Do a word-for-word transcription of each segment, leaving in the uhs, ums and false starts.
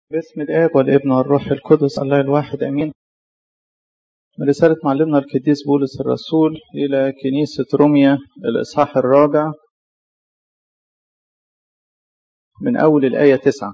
باسم الآب والابن والروح القدس الله الواحد أمين. من رسالة معلمنا القديس بولس الرسول إلى كنيسة روميا الإصحاح الرابع من أول الآية تسعة.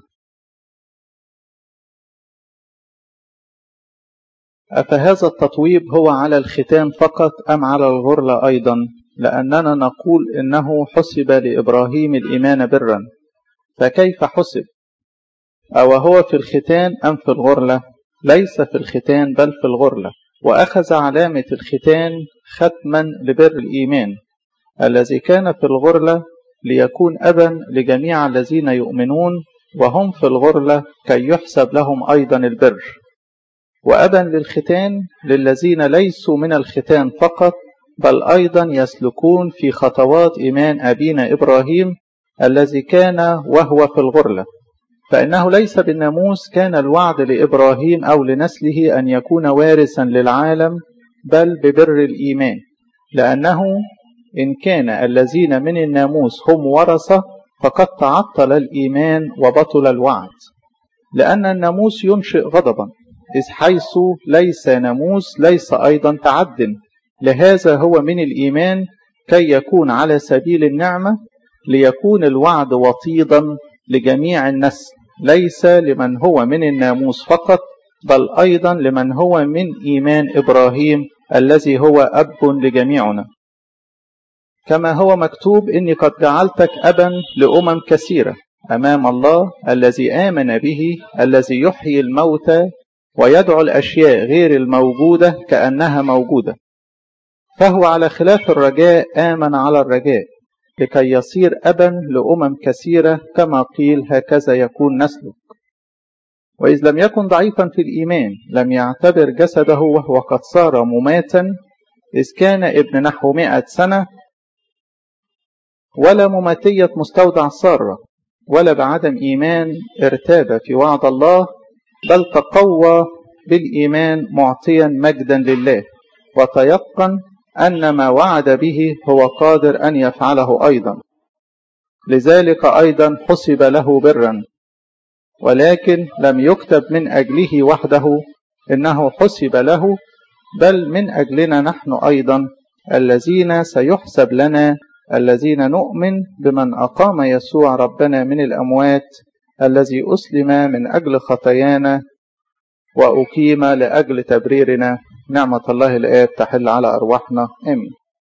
أفهذا التطويب هو على الختان فقط أم على الغرلة أيضا؟ لأننا نقول إنه حسب لإبراهيم الإيمان برا، فكيف حسب؟ أو هو في الختان أم في الغرلة؟ ليس في الختان بل في الغرلة، وأخذ علامة الختان ختما لبر الإيمان الذي كان في الغرلة ليكون أبا لجميع الذين يؤمنون وهم في الغرلة كي يحسب لهم أيضا البر، وأبا للختان للذين ليسوا من الختان فقط بل أيضا يسلكون في خطوات إيمان أبينا إبراهيم الذي كان وهو في الغرلة. فإنه ليس بالناموس كان الوعد لإبراهيم أو لنسله أن يكون وارثا للعالم، بل ببر الإيمان، لأنه إن كان الذين من الناموس هم ورثة فقد تعطل الإيمان وبطل الوعد، لأن الناموس ينشئ غضبا، إذ حيث ليس ناموس ليس أيضا تعد. لهذا هو من الإيمان كي يكون على سبيل النعمة، ليكون الوعد وطيدا لجميع النسل، ليس لمن هو من الناموس فقط بل أيضا لمن هو من إيمان إبراهيم الذي هو أب لجميعنا. كما هو مكتوب: إني قد جعلتك أبا لأمم كثيرة أمام الله الذي آمن به، الذي يحيي الموتى ويدعو الأشياء غير الموجودة كأنها موجودة. فهو على خلاف الرجاء آمن على الرجاء لكي يصير أبا لأمم كثيرة، كما قيل: هكذا يكون نسلك. وإذ لم يكن ضعيفا في الإيمان لم يعتبر جسده وهو قد صار مماتا، إذ كان ابن نحو مئة سنة، ولا مماتية مستودع سارة، ولا بعدم إيمان ارتاب في وعد الله، بل تقوى بالإيمان معطيا مجدا لله، وتيقن أن ما وعد به هو قادر أن يفعله أيضا. لذلك أيضا حسب له برا، ولكن لم يكتب من أجله وحده إنه حسب له، بل من أجلنا نحن أيضا الذين سيحسب لنا، الذين نؤمن بمن أقام يسوع ربنا من الأموات، الذي أسلم من أجل خطايانا وأقيم لأجل تبريرنا. نعمة الله الآب تحل على أرواحنا، آمين.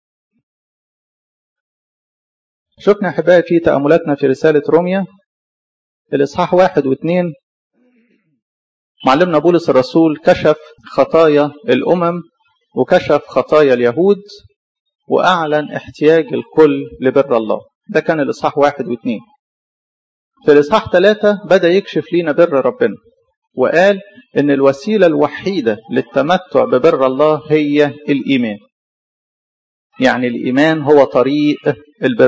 شفنا أحبائي في تأملاتنا في رسالة روميا الإصحاح واحد واثنين، معلمنا بولس الرسول كشف خطايا الأمم وكشف خطايا اليهود وأعلن احتياج الكل لبر الله. ده كان الإصحاح واحد واثنين. في الإصحاح ثلاثة بدأ يكشف لنا بر ربنا، وقال إن الوسيلة الوحيدة للتمتع ببر الله هي الإيمان. يعني الإيمان هو طريق البر.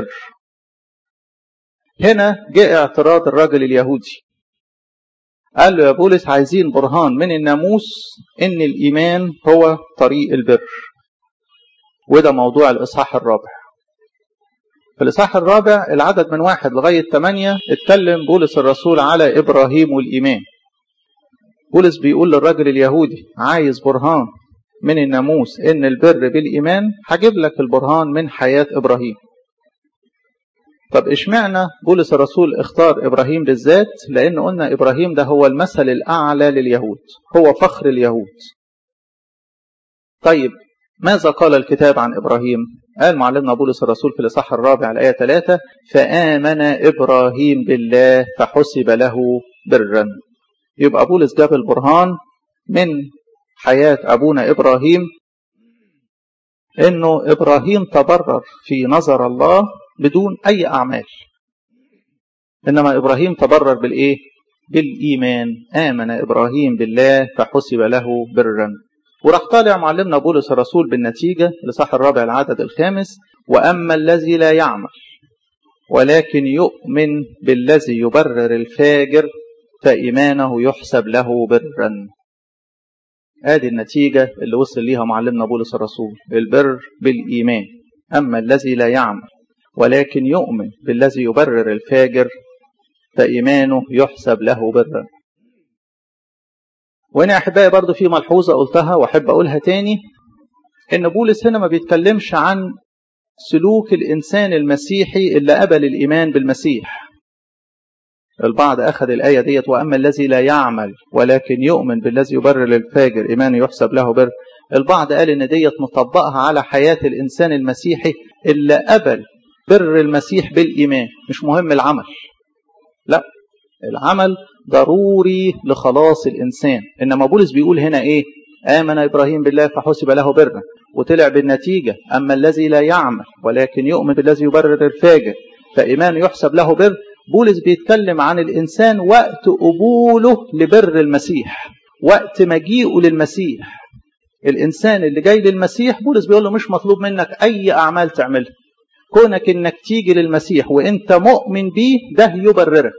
هنا جاء اعتراض الراجل اليهودي، قال له: يا بولس، عايزين برهان من الناموس إن الإيمان هو طريق البر. وده موضوع الإصحاح الرابع. في الإصحاح الرابع العدد من واحد لغاية ثمانية اتكلم بولس الرسول على إبراهيم والإيمان. بولس بيقول للراجل اليهودي: عايز برهان من الناموس إن البر بالإيمان، هجيب لك البرهان من حياة إبراهيم. طب إشمعنى بولس الرسول اختار إبراهيم بالذات؟ لأن قلنا إبراهيم ده هو المثل الأعلى لليهود، هو فخر اليهود. طيب ماذا قال الكتاب عن إبراهيم؟ قال معلمنا بولس الرسول في الإصحاح الرابع الآية ثلاثة: فآمن إبراهيم بالله فحسب له برا. يبقى بولس جاب البرهان من حياة أبونا إبراهيم إنه إبراهيم تبرر في نظر الله بدون أي أعمال، إنما إبراهيم تبرر بالإيه؟ بالإيمان. آمن إبراهيم بالله فحسب له برا. وراح طالع معلمنا بولس الرسول بالنتيجة لصح الرابع العدد الخامس: وأما الذي لا يعمل ولكن يؤمن بالذي يبرر الفاجر فإيمانه يحسب له برا. هذه النتيجة اللي وصل ليها معلمنا بولس الرسول، البر بالإيمان. أما الذي لا يعمل ولكن يؤمن بالذي يبرر الفاجر فإيمانه يحسب له برا. وهنا يا أحبائي برضو في ملحوظة قلتها وأحب أقولها تاني، إن بولس هنا ما بيتكلمش عن سلوك الإنسان المسيحي اللي قبل الإيمان بالمسيح. البعض أخذ الآية ديت وأما الذي لا يعمل ولكن يؤمن بالذي يبرر للفاجر إيمانه يحسب له بر. البعض قال إن ديت مطبقها على حياة الإنسان المسيحي اللي قبل بر المسيح بالإيمان، مش مهم العمل. لا، العمل ضروري لخلاص الإنسان. إنما بولس بيقول هنا إيه؟ آمن إبراهيم بالله فحسب له برا، وطلع بالنتيجة أما الذي لا يعمل ولكن يؤمن بالذي يبرر الفاجر فإيمانه يحسب له بر. بولس بيتكلم عن الإنسان وقت قبوله لبر المسيح، وقت مجيئه للمسيح. الإنسان اللي جاي للمسيح بولس بيقول له مش مطلوب منك أي أعمال تعملها، كونك إنك تيجي للمسيح وإنت مؤمن بيه ده يبررك.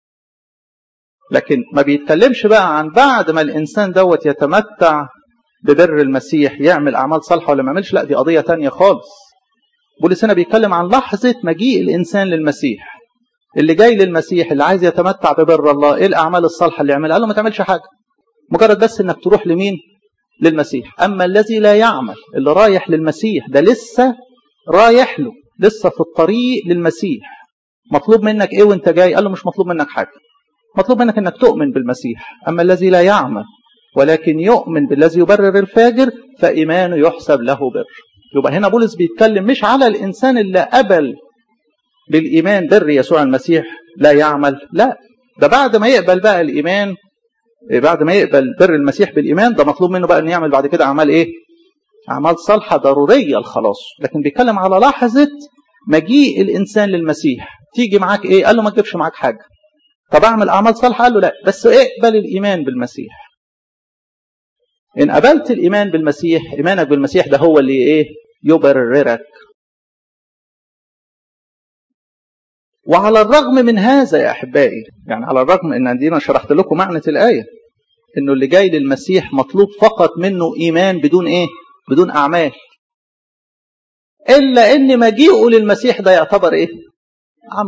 لكن ما بيتكلمش بقى عن بعد ما الإنسان دوت يتمتع ببر المسيح يعمل أعمال صالحة ولا ما يعملش، لا دي قضية تانية خالص. بولس هنا بيتكلم عن لحظة مجيء الإنسان للمسيح، اللي جاي للمسيح اللي عايز يتمتع ببر الله. إيه الأعمال الصالحة اللي يعملها؟ قال له ما تعملش حاجة، مجرد بس إنك تروح لمين؟ للمسيح. أما الذي لا يعمل، اللي رايح للمسيح ده لسه رايح له، لسه في الطريق للمسيح. مطلوب منك إيه وإنت جاي؟ قال له مش مطلوب منك حاجة، مطلوب منك إنك تؤمن بالمسيح. أما الذي لا يعمل ولكن يؤمن بالذي يبرر الفاجر فإيمانه يحسب له بر. يبقى هنا بولس بيتكلم مش على الإنسان اللي قبل بالإيمان بر يسوع المسيح لا يعمل، لا، ده بعد ما يقبل بقى الإيمان، بعد ما يقبل بر المسيح بالإيمان ده مطلوب منه بقى أن يعمل بعد كده أعمال إيه؟ أعمال صالحة ضرورية الخلاص. لكن بيتكلم على لحظة مجيء الإنسان للمسيح. تيجي معاك إيه؟ قال له ما تجيبش معاك حاجة. طب أعمل أعمال صالحة؟ قال له لا، بس اقبل الإيمان بالمسيح. إن قبلت الإيمان بالمسيح، إيمانك بالمسيح ده هو اللي إيه؟ يبررك. وعلى الرغم من هذا يا أحبائي، يعني على الرغم إن عندنا شرحت لكم معنى الآية إنه اللي جاي للمسيح مطلوب فقط منه إيمان بدون إيه؟ بدون أعمال، إلا إن مجيئه للمسيح ده يعتبر إيه؟ عمل.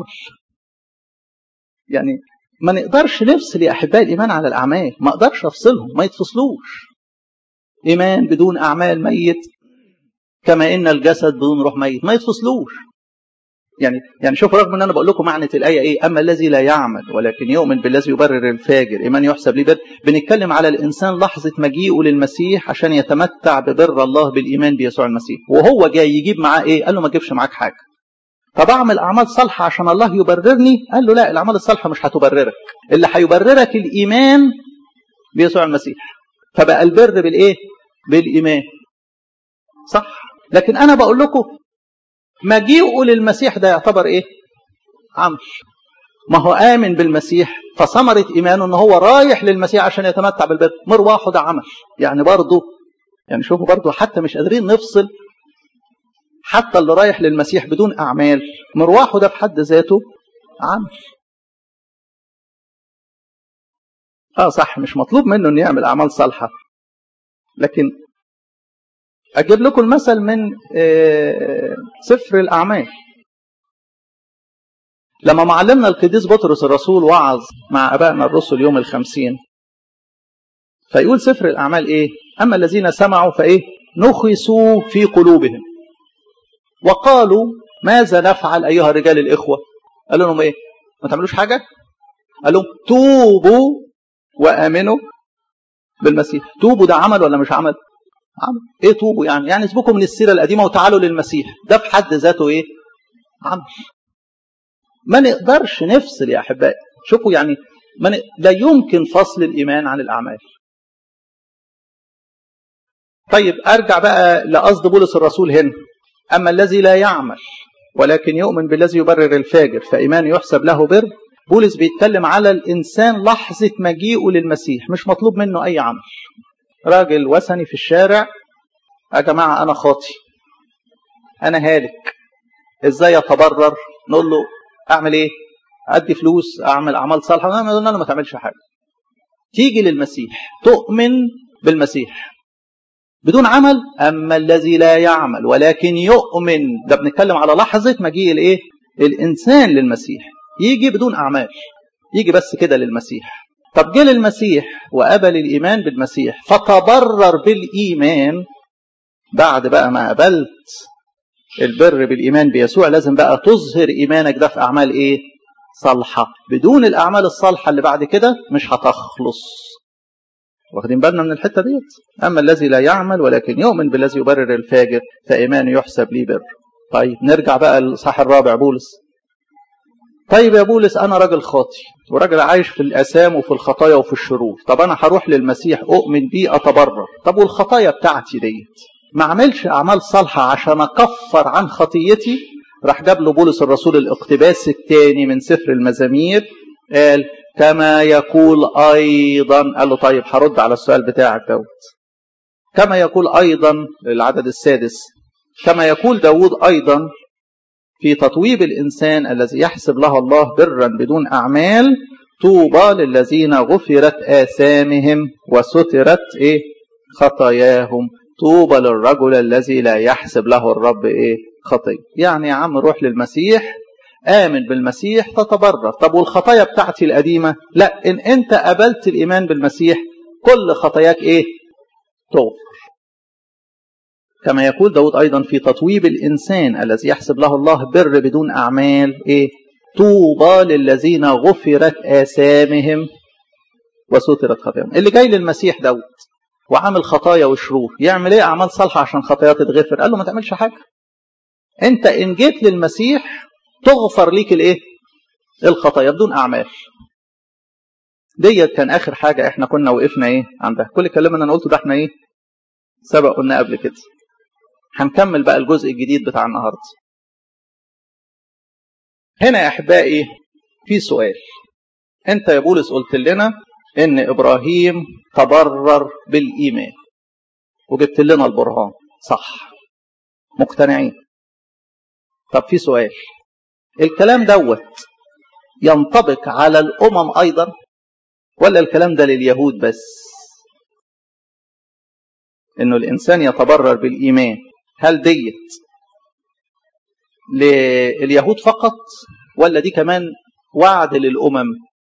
يعني ما نقدرش نفصل يا أحبائي الإيمان على الأعمال، ما أقدرش أفصلهم، ما يتفصلوش. إيمان بدون أعمال ميت، كما إن الجسد بدون روح ميت، ما يتفصلوش. يعني يعني شوف، رغم ان انا بقول لكم معنى الايه ايه، اما الذي لا يعمل ولكن يؤمن بالذي يبرر الفاجر ايمان يحسب ليه بر، بنتكلم على الانسان لحظه مجيئه للمسيح عشان يتمتع ببر الله بالايمان بيسوع المسيح. وهو جاي يجيب معاه ايه؟ قال له ما تجيبش معاك حاجه. طب اعمل اعمال صالحه عشان الله يبررني؟ قال له لا، الاعمال الصالحه مش هتبررك، اللي هيبررك الايمان بيسوع المسيح. فبقى البر بالايه؟ بالايمان. صح؟ لكن انا بقول لكم مجيئه للمسيح ده يعتبر ايه؟ عمل. ما هو آمن بالمسيح، فثمرة إيمانه ان هو رايح للمسيح عشان يتمتع بالبر. مروحه ده عمل. يعني برضه، يعني شوفوا برضه، حتى مش قادرين نفصل. حتى اللي رايح للمسيح بدون أعمال، مروحه ده في حد ذاته عمل. اه صح، مش مطلوب منه انه يعمل أعمال صالحة. لكن أجيب لكم المثل من سفر الأعمال. لما معلمنا القديس بطرس الرسول وعظ مع أبائنا الرسل يوم الخمسين، فيقول سفر الأعمال إيه؟ أما الذين سمعوا فإيه؟ نخسوا في قلوبهم وقالوا ماذا نفعل أيها الرجال الإخوة؟ قالوا لهم إيه؟ ما تعملوش حاجة؟ قال لهم توبوا وآمنوا بالمسيح. توبوا ده عمل ولا مش عمل؟ عمل. ايه توبوا يعني؟ يعني اسبقوا من السيرة القديمة وتعالوا للمسيح. ده في حد ذاته ايه؟ عمل. ما نقدرش نفصل يا احبائي. شوفوا يعني ما ن... لا يمكن فصل الايمان عن الاعمال. طيب ارجع بقى لقصد بولس الرسول هنا. اما الذي لا يعمل ولكن يؤمن بالذي يبرر الفاجر فايمانه يحسب له بر. بولس بيتكلم على الانسان لحظة مجيئه للمسيح، مش مطلوب منه اي عمل. راجل وثني في الشارع، يا جماعة أنا خاطي، أنا هالك، إزاي أتبرر؟ نقول له أعمل إيه؟ أدي فلوس، أعمل أعمال صالحة؟ نقول له ما تعملش حاجة. تيجي للمسيح، تؤمن بالمسيح بدون عمل. أما الذي لا يعمل ولكن يؤمن، ده بنتكلم على لحظة مجيء الإيه؟ الإنسان للمسيح. يجي بدون أعمال، يجي بس كده للمسيح. طب جه المسيح وقبل الإيمان بالمسيح فتبرر بالإيمان. بعد بقى ما قبلت البر بالإيمان بيسوع لازم بقى تظهر إيمانك ده في أعمال إيه؟ صالحة. بدون الأعمال الصالحة اللي بعد كده مش هتخلص. واخدين بالنا من الحتة ديت؟ أما الذي لا يعمل ولكن يؤمن بالذي يبرر الفاجر فإيمانه يحسب لي بر. طيب نرجع بقى للإصحاح الرابع بولس. طيب يا بولس أنا راجل خاطي وراجل عايش في الآثام وفي الخطايا وفي الشرور. طب أنا هروح للمسيح أؤمن بيه أتبرر. طب والخطايا بتاعتي ديت ما أعملش أعمال صالحة عشان أكفر عن خطيتي؟ راح جاب له بولس الرسول الاقتباس الثاني من سفر المزامير. قال كما يقول أيضا. قال له طيب هرد على السؤال بتاعك دوت. كما يقول أيضا العدد السادس. كما يقول داود أيضا في تطويب الإنسان الذي يحسب له الله برا بدون أعمال طوبى للذين غفرت آثامهم وسترت إيه؟ خطاياهم. طوبى للرجل الذي لا يحسب له الرب إيه؟ خطية. يعني يا عم روح للمسيح آمن بالمسيح تتبرر. طب والخطايا بتاعتي القديمة؟ لا، إن أنت قبلت الإيمان بالمسيح كل خطاياك إيه؟ تغفر. كما يقول داود أيضا في تطويب الإنسان الذي يحسب له الله بر بدون أعمال إيه؟ طوبى للذين غفرت آثامهم وسترت خطاياهم. اللي جاي للمسيح داود وعامل خطايا وشرور يعمل إيه؟ أعمال صالحة عشان خطايا تتغفر. قال له ما تعملش حاجة. أنت إن جيت للمسيح تغفر ليك الإيه؟ الخطايا بدون أعمال. ديت كان آخر حاجة إحنا كنا وقفنا إيه عندها. كل الكلام اللي أنا قلته ده إحنا إيه سبق قلنا قبل كده. هنكمل بقى الجزء الجديد بتاع النهاردة. هنا يا أحبائي في سؤال. أنت يا بولس قلت لنا إن إبراهيم تبرر بالإيمان وجبت لنا البرهان صح، مقتنعين. طب في سؤال، الكلام دوت ينطبق على الأمم أيضا ولا الكلام ده لليهود بس؟ إنه الإنسان يتبرر بالإيمان، هل ديت لليهود فقط ولا دي كمان وعد للأمم؟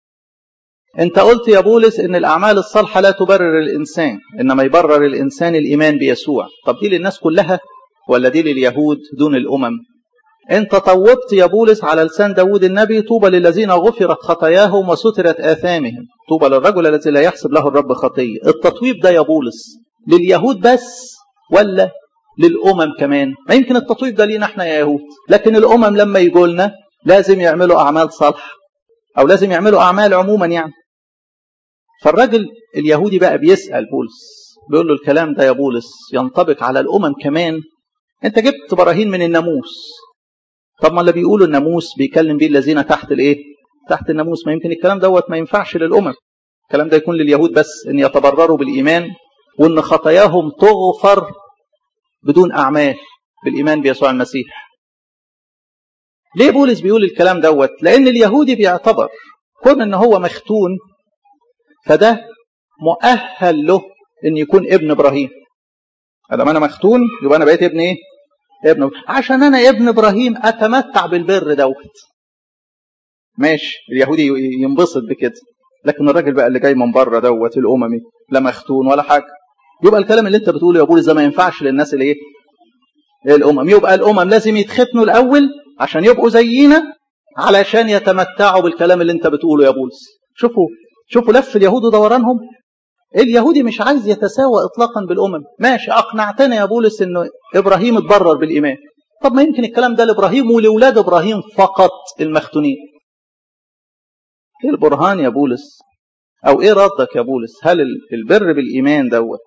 انت قلت يا بولس ان الأعمال الصالحة لا تبرر الإنسان، إنما يبرر الإنسان الإيمان بيسوع. طب دي للناس كلها ولا دي لليهود دون الأمم؟ انت طوبت يا بولس على لسان داود النبي طوبى للذين غفرت خطاياهم وسترت آثامهم، طوبى للرجل الذي لا يحسب له الرب خطية. التطويب ده يا بولس لليهود بس ولا للأمم كمان؟ ما يمكن التطويب ده لينا احنا يا يهود، لكن الأمم لما يجوا لنا لازم يعملوا أعمال صالحة أو لازم يعملوا أعمال عموما يعني. فالراجل اليهودي بقى بيسأل بولس، بيقول له الكلام ده يا بولس ينطبق على الأمم كمان؟ انت جبت براهين من الناموس. طب ما اللي بيقولوا الناموس بيكلم بيه الذين تحت الايه؟ تحت الناموس. ما يمكن الكلام دوت ما ينفعش للأمم، الكلام ده يكون لليهود بس، ان يتبرروا بالإيمان وان خطاياهم تغفر بدون أعمال بالإيمان بيسوع المسيح. ليه بولس بيقول الكلام دوت؟ لأن اليهودي بيعتبر كون ان هو مختون فده مؤهل له ان يكون ابن ابراهيم. ادام انا مختون يبقى انا بقيت ابن ايه؟ ابن. عشان انا ابن ابراهيم اتمتع بالبر دوت. ماشي، اليهودي ينبسط بكده، لكن الراجل بقى اللي جاي من بره دوت الاممي لا مختون ولا حاجه، يبقى الكلام اللي انت بتقوله يا بولس ده ما ينفعش للناس اللي ايه؟ الامم. يبقى الامم لازم يتختنوا الاول عشان يبقوا زينا علشان يتمتعوا بالكلام اللي انت بتقوله يا بولس. شوفوا شوفوا لف اليهود ودورانهم. اليهودي مش عايز يتساوى اطلاقا بالامم. ماشي، اقنعتنا يا بولس انه ابراهيم اتبرر بالايمان. طب ما يمكن الكلام ده لابراهيم ولاولاد ابراهيم فقط المختونين. ايه البرهان يا بولس او ايه ردك يا بولس؟ هل البر بالايمان دوت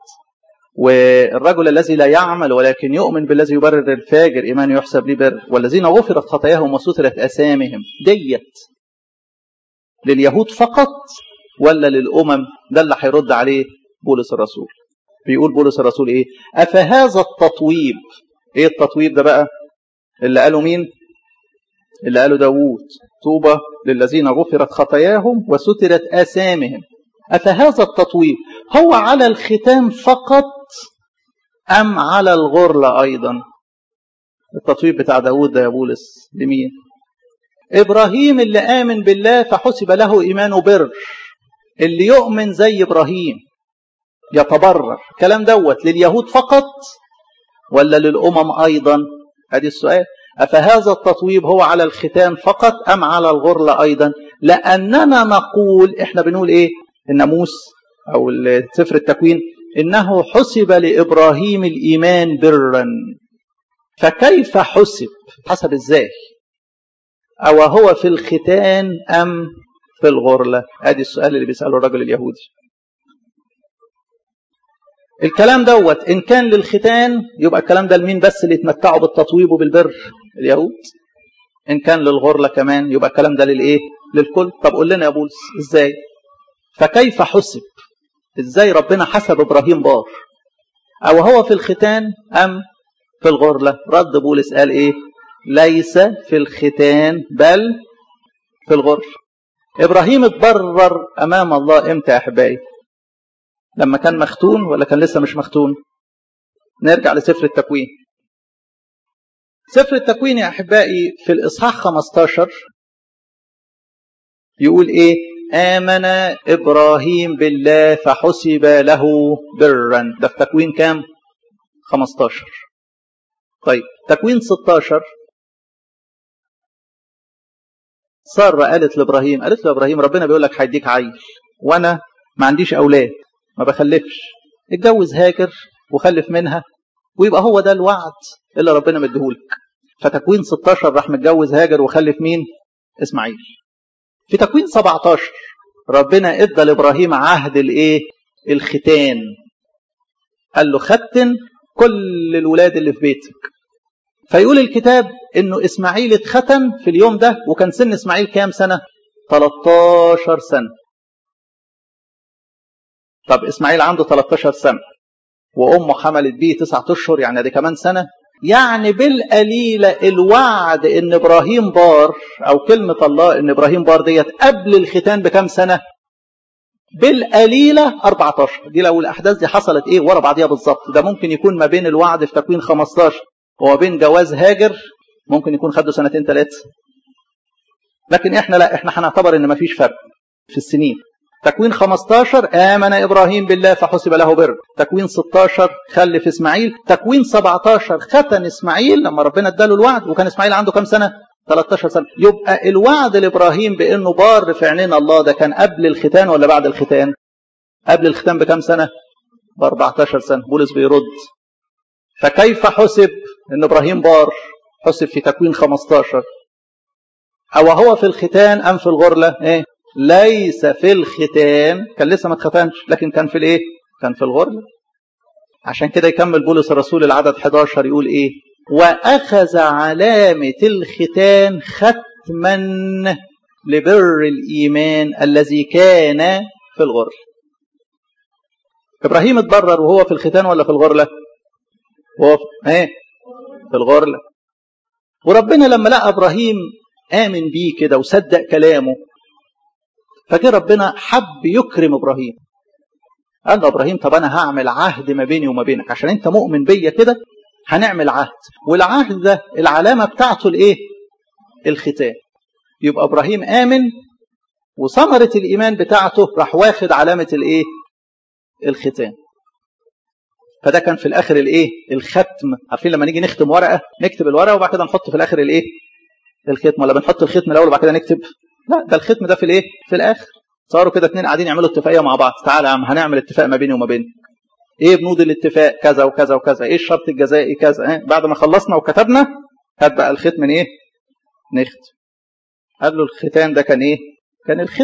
والرجل الذي لا يعمل ولكن يؤمن بالذي يبرر الفاجر ايمان يحسب لي بر والذين غفرت خطاياهم وسترت اثامهم ديت لليهود فقط ولا للأمم؟ ده اللي هيرد عليه بولس الرسول. بيقول بولس الرسول ايه؟ أفهذا التطويب، ايه التطويب ده بقى؟ اللي قاله مين؟ اللي قاله داوود، طوبى للذين غفرت خطاياهم وسترت آثامهم. أفهذا التطويب هو على الختان فقط أم على الغرلة أيضا؟ التطويب بتاع داوود ده يا بولس لمين؟ إبراهيم اللي آمن بالله فحسب له إيمانه بر. اللي يؤمن زي إبراهيم يتبرر. الكلام دوت لليهود فقط ولا للأمم أيضا؟ هذا السؤال. أفهذا التطويب هو على الختان فقط أم على الغرلة أيضا؟ لأننا نقول، إحنا بنقول إيه؟ الناموس أو سفر التكوين إنه حسب لإبراهيم الإيمان برا. فكيف حسب؟ حسب إزاي؟ أو هو في الختان أم في الغرلة؟ هذا السؤال اللي بيسأله الرجل اليهودي. الكلام دوت إن كان للختان يبقى الكلام ده لمين بس اللي يتمتعوا بالتطويب وبالبر؟ اليهود. إن كان للغرلة كمان يبقى الكلام ده للإيه؟ للكل. طب قول لنا يا بولس إزاي؟ فكيف حسب؟ إزاي ربنا حسب إبراهيم بار؟ أو هو في الختان أم في الغرلة؟ رد بولس قال إيه؟ ليس في الختان بل في الغرلة. إبراهيم اتبرر أمام الله إمتى يا أحبائي؟ لما كان مختون ولا كان لسه مش مختون؟ نرجع لسفر التكوين. سفر التكوين يا أحبائي في الإصحاح خمسة عشر يقول إيه؟ آمن إبراهيم بالله فحسب له برا. ده في تكوين كام؟ خمسة عشر. طيب تكوين ستة عشر سارة قالت لإبراهيم، قالت له إبراهيم ربنا بيقول لك هيديك عيل وأنا ما عنديش أولاد، ما بخلفش، اتجوز هاجر وخلف منها ويبقى هو ده الوعد اللي ربنا مديهولك. فتكوين ستة عشر راح متجوز هاجر وخلف مين؟ إسماعيل. في تكوين سبعة عشر ربنا ادى لإبراهيم عهد الايه؟ الختان. قال له ختن كل الولاد اللي في بيتك. فيقول الكتاب انه اسماعيل اتختن في اليوم ده، وكان سن اسماعيل كام سنة؟ ثلاثة عشر سنة. طب اسماعيل عنده ثلاثة عشر سنة وامه حملت بيه تسعة اشهر، يعني دي كمان سنة. يعني بالقليلة الوعد ان ابراهيم بار، او كلمة الله ان ابراهيم بار ديت قبل الختان بكام سنة؟ بالقليلة أربعة عشر. دي لو الاحداث دي حصلت ايه ورا بعضيها بالظبط، ده ممكن يكون ما بين الوعد في تكوين خمسة عشر وما بين جواز هاجر ممكن يكون خدوا سنتين ثلاثة. لكن احنا لا، احنا هنعتبر ان ما فيش فرق في السنين. تكوين خمسة عشر آمن إبراهيم بالله فحسب له بر. تكوين ستة عشر خلف إسماعيل. تكوين سبعة عشر ختن إسماعيل لما ربنا اداله الوعد، وكان إسماعيل عنده كم سنة؟ ثلاثة عشر سنة. يبقى الوعد لإبراهيم بأنه بار في عينين الله ده كان قبل الختان ولا بعد الختان؟ قبل الختان بكم سنة؟ ب أربعة عشر سنة. بولس بيرد فكيف حسب أن إبراهيم بار؟ حسب في تكوين خمسة عشر. أو هو في الختان أم في الغرلة؟ إيه؟ ليس في الختان، كان لسه ما اتختنش، لكن كان في الايه؟ كان في الغرلة. عشان كده يكمل بولس الرسول العدد أحد عشر يقول ايه؟ واخذ علامة الختان ختما لبر الايمان الذي كان في الغرلة. ابراهيم اتبرر وهو في الختان ولا في الغرلة؟ وهو في ايه؟ في الغرلة. وربنا لما لقى ابراهيم امن بيه كده وصدق كلامه، فجاء ربنا حب يكرم إبراهيم. قال له إبراهيم طب أنا هعمل عهد ما بيني وما بينك عشان أنت مؤمن بيا كده، هنعمل عهد، والعهد ده العلامة بتاعته الإيه؟ الختان. يبقى إبراهيم آمن وثمرة الإيمان بتاعته راح واخد علامة الإيه؟ الختان. فده كان في الآخر الإيه؟ الختم. عارفين لما نيجي نختم ورقة نكتب الورقة وبعد كده نحط في الآخر الإيه؟ الختم، ولا بنحط الختم الأول وبعد كده نكتب؟ لا، ده الختم ده في الايه؟ في الاخر. صاروا كده اتنين قاعدين يعملوا اتفاقيه مع بعض. تعالى يا عم هنعمل اتفاق ما بيني وما بينك. ايه بنود الاتفاق؟ كذا وكذا وكذا. ايه الشرط الجزائي؟ كذا. ايه بعد ما خلصنا وكتبنا هات بقى الختم من ايه؟ نختم. قال له الختان ده كان ايه؟ كان الختم.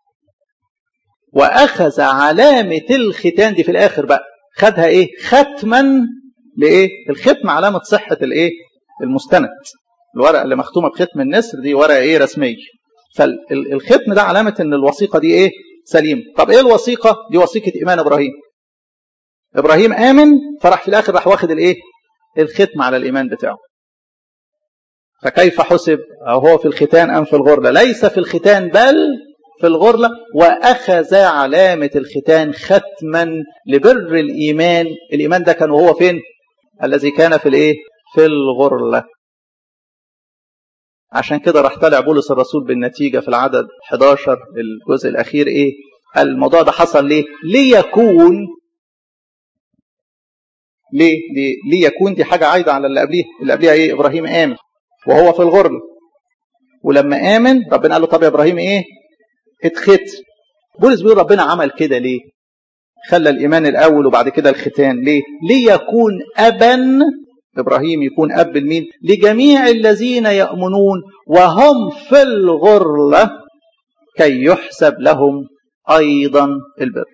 واخذ علامه الختان دي في الاخر بقى خدها ايه؟ ختما لايه؟ الختم علامه صحه الايه؟ المستند. الورقه اللي مختومه بختم النسر دي ورقه ايه؟ رسميه. فالختم ده علامة ان الوثيقة دي ايه؟ سليم. طب ايه الوثيقة؟ دي وثيقة ايمان ابراهيم. ابراهيم امن فراح في الاخر راح واخد الايه؟ الختم على الايمان بتاعه. فكيف حسب؟ او هو في الختان ام في الغرلة؟ ليس في الختان بل في الغرلة. واخذ علامة الختان ختما لبر الايمان. الايمان ده كان وهو فين؟ الذي كان في الايه؟ في الغرلة. عشان كده راح طالع بولس الرسول بالنتيجة في العدد أحد عشر الجزء الأخير إيه؟ الموضوع ده حصل ليه؟ ليكون ليه؟ ليه؟ ليكون دي حاجة عايدة على اللي قبليها. اللي قبليها ايه؟ ابراهيم آمن وهو في الغربة، ولما آمن ربنا قال له طب يا ابراهيم ايه؟ اتختن. بولس بيقول ربنا عمل كده ليه؟ خلى الإيمان الأول وبعد كده الختان ليه؟ ليكون أبا، إبراهيم يكون أب لمين؟ لجميع الذين يؤمنون وهم في الغرلة كي يحسب لهم أيضا البر.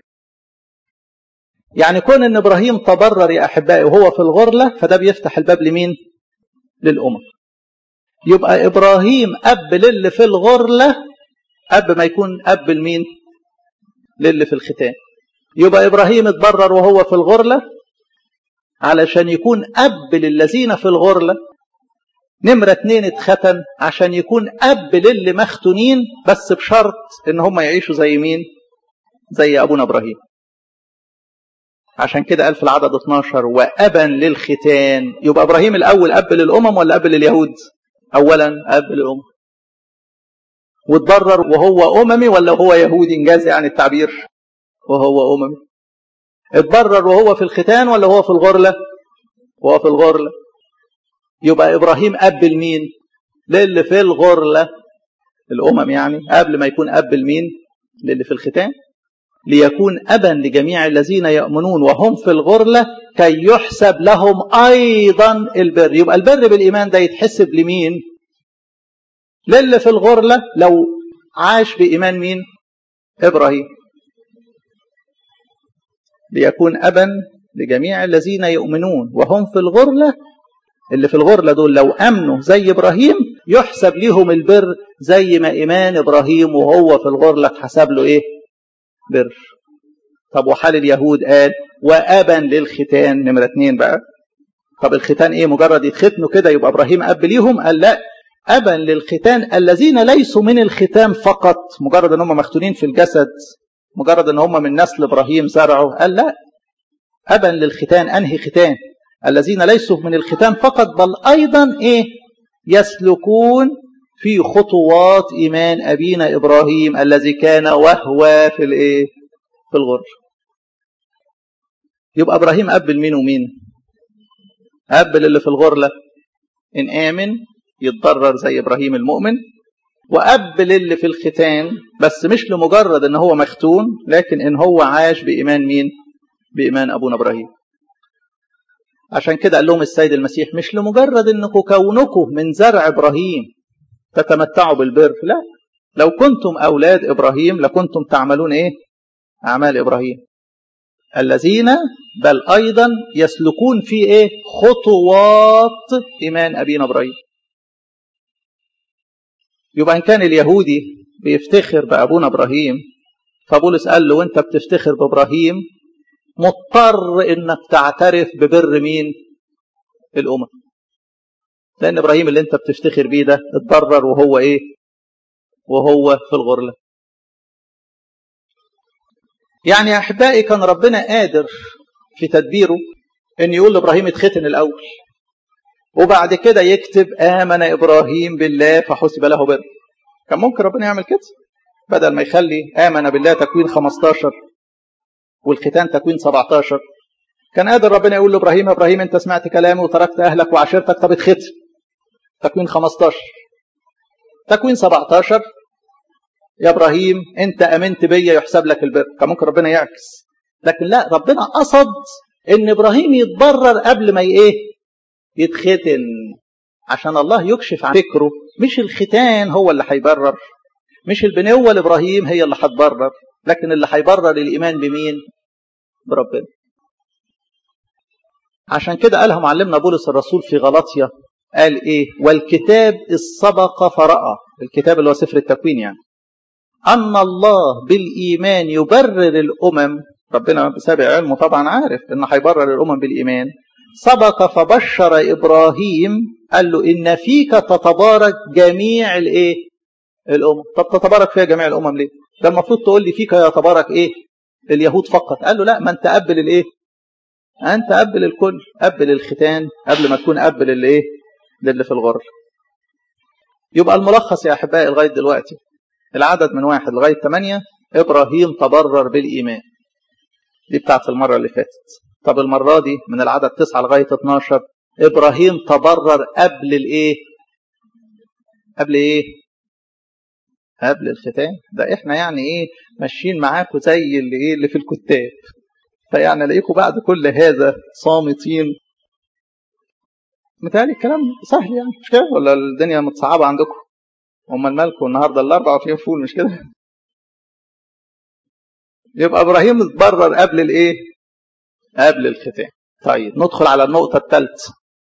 يعني كون أن إبراهيم تبرر يا أحبائي وهو في الغرلة، فده بيفتح الباب لمين؟ للأمم. يبقى إبراهيم أب للي في الغرلة، أب ما يكون أب لمين؟ للي في الختان. يبقى إبراهيم اتبرر وهو في الغرلة علشان يكون أب للذين في الغرلة. نمرة اتنين اتختن عشان يكون أب للي مختونين، بس بشرط إن هم يعيشوا زي مين؟ زي أبونا إبراهيم. عشان كده قال في العدد اتناشر وأبا للختان. يبقى إبراهيم الأول أب للأمم ولا أب لليهود؟ أولا أب للأمم. واتبرر وهو أممي ولا هو يهودي؟ إنجاز يعني التعبير، وهو أممي. اتبرر وهو في الختان ولا هو في الغرلة؟ وهو في الغرلة. يبقى إبراهيم أب لمين؟ للي في الغرلة، الأمم يعني، قبل ما يكون أب لمين؟ للي في الختان. ليكون أبا لجميع الذين يؤمنون وهم في الغرلة كي يحسب لهم أيضا البر. يبقى البر بالإيمان ده يتحسب لمين؟ للي في الغرلة لو عاش بإيمان مين؟ إبراهيم. ليكون أبا لجميع الذين يؤمنون وهم في الغرلة، اللي في الغرلة دول لو أمنوا زي إبراهيم يحسب لهم البر زي ما إيمان إبراهيم وهو في الغرلة اتحسب له إيه؟ بر. طب وحال اليهود؟ قال وأبا للختان. نمرة اتنين بقى. طب الختان إيه؟ مجرد يتختنوا كده يبقى إبراهيم أب ليهم؟ قال لا، أبا للختان الذين ليسوا من الختان فقط، مجرد أن هم مختونين في الجسد، مجرد أن هم من نسل إبراهيم زرعوا. قال لا، أبا للختان. أنهي ختان؟ الذين ليسوا من الختان فقط بل أيضا إيه؟ يسلكون في خطوات إيمان أبينا إبراهيم الذي كان وهو في الإيه؟ في الغرب. يبقى إبراهيم أب لمين ومين؟ أب للي في الغرلة إن آمن يتضرر زي إبراهيم المؤمن، وأب للي في الختان بس مش لمجرد إن هو مختون، لكن إن هو عاش بإيمان مين؟ بإيمان أبونا إبراهيم. عشان كده قال لهم السيد المسيح مش لمجرد إنكم كونكم من زرع إبراهيم تتمتعوا بالبر، لا، لو كنتم أولاد إبراهيم لكنتم تعملون إيه؟ أعمال إبراهيم الذين بل أيضا يسلكون في إيه؟ خطوات إيمان أبينا إبراهيم. يبقى إن كان اليهودي بيفتخر بأبونا إبراهيم، فبولس قال له وانت بتفتخر بإبراهيم مضطر إنك تعترف ببر مين؟ الأمم. لأن إبراهيم اللي انت بتفتخر بيه ده اتضرر وهو إيه؟ وهو في الغرلة. يعني يا أحبائي كان ربنا قادر في تدبيره إن يقول لإبراهيم اتختن الأول، وبعد كده يكتب آمن إبراهيم بالله فحسب له بر. كان ممكن ربنا يعمل كده، بدل ما يخلي آمن بالله تكوين خمستاشر والختان تكوين سبعتاشر، كان قادر ربنا يقول لإبراهيم إبراهيم أنت سمعت كلامي وتركت أهلك وعشيرتك، طب اتختن. تكوين خمستاشر. تكوين سبعتاشر يا إبراهيم أنت أمنت بيا يحسب لك البر. كان ممكن ربنا يعكس، لكن لا، ربنا قصد إن إبراهيم يتبرر قبل ما إيه؟ يتختن، عشان الله يكشف عن فكره. مش الختان هو اللي هيبرر، مش البنوة لإبراهيم هي اللي هتبرر، لكن اللي هيبرر الإيمان بمين؟ بربنا. عشان كده قالها معلمنا بولس الرسول في غلاطيا، قال إيه؟ والكتاب السبق فرأى، الكتاب اللي هو سفر التكوين يعني، أن الله بالإيمان يبرر الأمم. ربنا بسابق علمه طبعا عارف إنه هيبرر الأمم بالإيمان. سبق فبشر إبراهيم، قال له إن فيك تتبارك جميع الإيه؟ الأمم. طب تتبارك فيها جميع الأمم ليه؟ ده المفروض تقول لي فيك يتبارك إيه؟ اليهود فقط. قال له لا، ما أنت أب للإيه؟ أنت أب للكل، أب للختان قبل ما تكون أب للإيه؟ للي في الغر. يبقى الملخص يا أحبائي لغاية دلوقتي العدد من واحد لغاية ثمانية إبراهيم تبرر بالإيمان. دي بتاعت المرة اللي فاتت. طب المرة دي من العدد تسعة لغاية اتناشر إبراهيم تبرر قبل الإيه؟ قبل إيه؟ قبل الختان. ده إحنا يعني إيه ماشيين معاكم زي اللي إيه اللي في الكتاب. فيعني الاقيكم بعد كل هذا صامتين. متهيألي الكلام سهل يعني مش كده؟ ولا الدنيا متصعبة عندكم؟ امال مالكم النهارده الاربعة وعشرين فول مش كده؟ يبقى ابراهيم اتبرر قبل الايه؟ قبل الختان. طيب ندخل على النقطة الثالثة.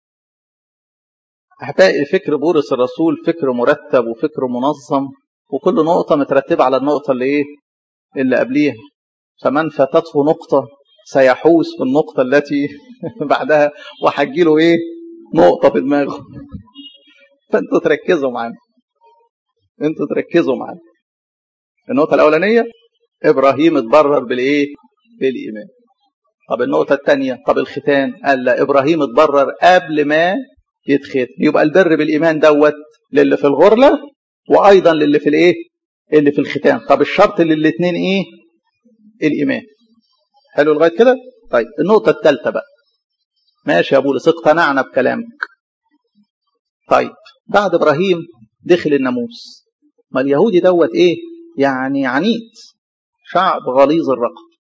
احبائي فكر بولس الرسول فكر مرتب وفكر منظم، وكل نقطة مترتبة على النقطة اللي ايه؟ اللي قبليها. فمن فاتته نقطة سيحوس في النقطة التي بعدها وهتجيله ايه؟ نقطة في دماغه. فانتوا تركزوا معانا. انتوا تركزوا معانا. النقطة الأولانية إبراهيم اتبرر بالإيه؟ بالإيمان. طب النقطة الثانية، طب الختان، قال لا إبراهيم اتبرر قبل ما يتختن. يبقى البر بالإيمان دوت للي في الغرلة وأيضا للي في الإيه؟ اللي في الختان. طب الشرط للاثنين إيه؟ الإيمان. حلو لغاية كده؟ طيب النقطة الثالثة بقى. ماشي يا بولس اقتنعنا بكلامك. طيب بعد إبراهيم دخل الناموس. ما اليهودي دوت إيه؟ يعني عنيد، شعب غليظ الرقبة.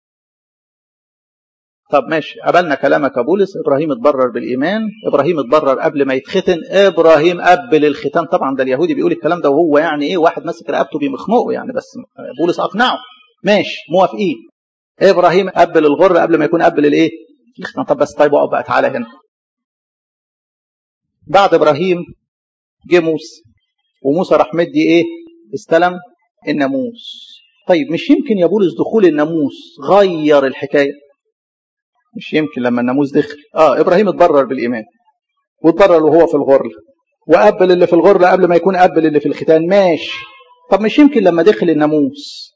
طب ماشي قبلنا كلامك يا بولس. إبراهيم اتبرر بالإيمان. إبراهيم اتبرر قبل ما يتختن. إبراهيم قبل الختان. طبعا ده اليهودي بيقول الكلام ده وهو يعني إيه واحد ماسك رقبته بيمخنقه يعني، بس بولس أقنعه. ماشي موافقين. إبراهيم قبل الغر قبل ما يكون قبل الإيه؟ الختان. طب بس طيب بقى تعالى هنا. بعد إبراهيم جه موسى، وموسى راح مدي إيه؟ استلم الناموس. طيب مش يمكن يا بولس دخول الناموس غير الحكاية؟ مش يمكن لما الناموس دخل. اه ابراهيم اتبرر بالايمان واتبرر وهو في الغرله وقبل اللي في الغرله قبل ما يكون قبل اللي في الختان. ماشي. طب مش يمكن لما دخل الناموس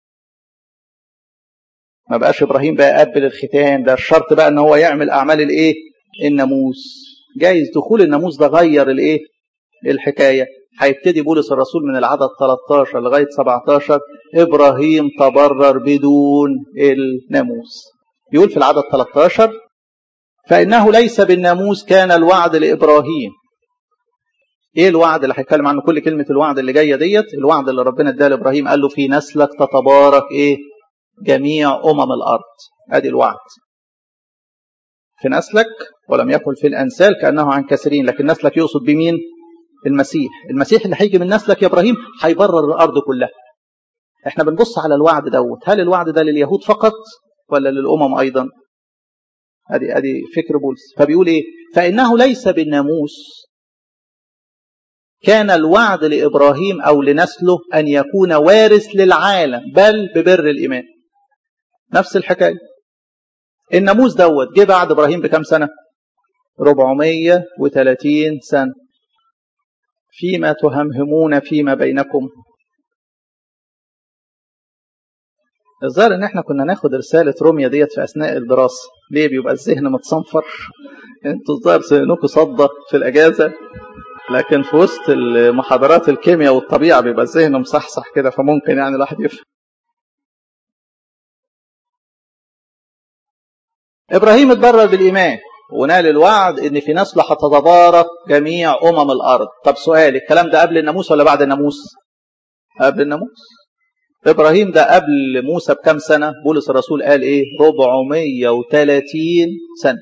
ما بقاش ابراهيم بقى قبل الختان؟ ده الشرط بقى ان هو يعمل اعمال الايه؟ الناموس. جايز دخول الناموس ده غير الايه؟ الحكايه. هيبتدي بولس الرسول من العدد ثلاثة عشر لغايه سبعة عشر ابراهيم تبرر بدون الناموس. يقول في العدد ثلاثة عشر فإنه ليس بالناموس كان الوعد لإبراهيم. إيه الوعد اللي هيتكلم عنه؟ كل كلمة الوعد اللي جاية ديت الوعد اللي ربنا اداه لإبراهيم. قال له في نسلك تتبارك إيه؟ جميع أمم الأرض. أدي الوعد. في نسلك، ولم يقل في الأنسال كأنه عن كثيرين، لكن نسلك يقصد بمين؟ المسيح. المسيح اللي هيجي من نسلك يا إبراهيم هيبرر الأرض كلها. احنا بنبص على الوعد دوت، هل الوعد ده لليهود فقط ولا للأمم أيضا؟ ادي ادي فكر بولس. فبيقول ايه؟ فانه ليس بالناموس كان الوعد لابراهيم او لنسله ان يكون وارث للعالم، بل ببر الايمان. نفس الحكايه. الناموس دوت جه بعد ابراهيم بكم سنه؟ أربعمائة وثلاثين سنه. فيما تهمهمون فيما بينكم. الظاهر ان احنا كنا ناخد رساله روميا ديت في اثناء الدراسه. ليه بيبقى الذهن متصنفر؟ انتوا الظاهر سنكم صدى في الاجازه، لكن في وسط المحاضرات الكيمياء والطبيعه بيبقى الذهن مصحصح كده، فممكن يعني الواحد يفهم. ابراهيم اتبرر بالايمان ونال الوعد ان في نسله هتتبارك جميع امم الارض. طب سؤال، الكلام ده قبل الناموس ولا بعد الناموس؟ قبل الناموس. ابراهيم ده قبل موسى بكم سنه؟ بولس الرسول قال ايه؟ أربعمائة وثلاثين سنه.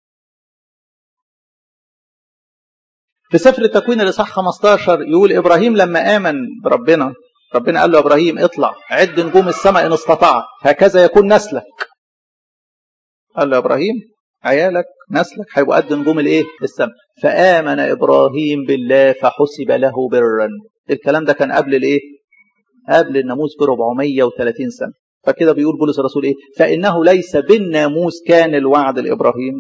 في سفر التكوين الاصحاح خمسة عشر يقول ابراهيم لما امن بربنا، ربنا قال له ابراهيم اطلع عد نجوم السماء ان استطعت هكذا يكون نسلك. قال له ابراهيم عيالك نسلك هيبقوا قد نجوم الايه؟ السماء. فامن ابراهيم بالله فحسب له برا. الكلام ده كان قبل الايه؟ قبل الناموس ب أربعمائة وثلاثين سنه. فكده بيقول بولس الرسول ايه؟ فانه ليس بالناموس كان الوعد لابراهيم.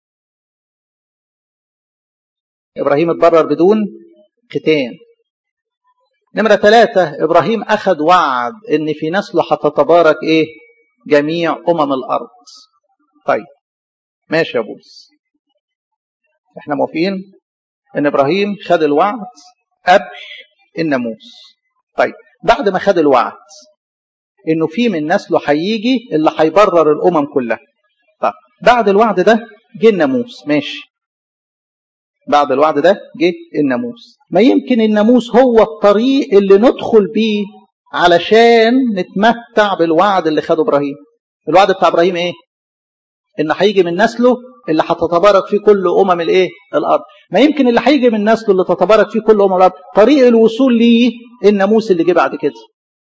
ابراهيم اتبرر بدون ختان. نمرة ثلاثة، ابراهيم اخذ وعد ان في نسله هتتبارك ايه؟ جميع امم الارض. طيب ماشي يا بولس، احنا موافقين ان ابراهيم خد الوعد قبل الناموس. طيب بعد ما خد الوعد انه في من نسله هيجي اللي هيبرر الامم كلها. طب بعد الوعد ده جه الناموس، ماشي. بعد الوعد ده جه الناموس. ما يمكن الناموس هو الطريق اللي ندخل بيه علشان نتمتع بالوعد اللي خده ابراهيم. الوعد بتاع ابراهيم ايه؟ ان هيجي من نسله اللي هتتبارك فيه كل امم الايه؟ الارض. ما يمكن اللي هيجي من نسله اللي تتبارك فيه كل امم الارض طريق الوصول ليه الناموس اللي جه بعد كده.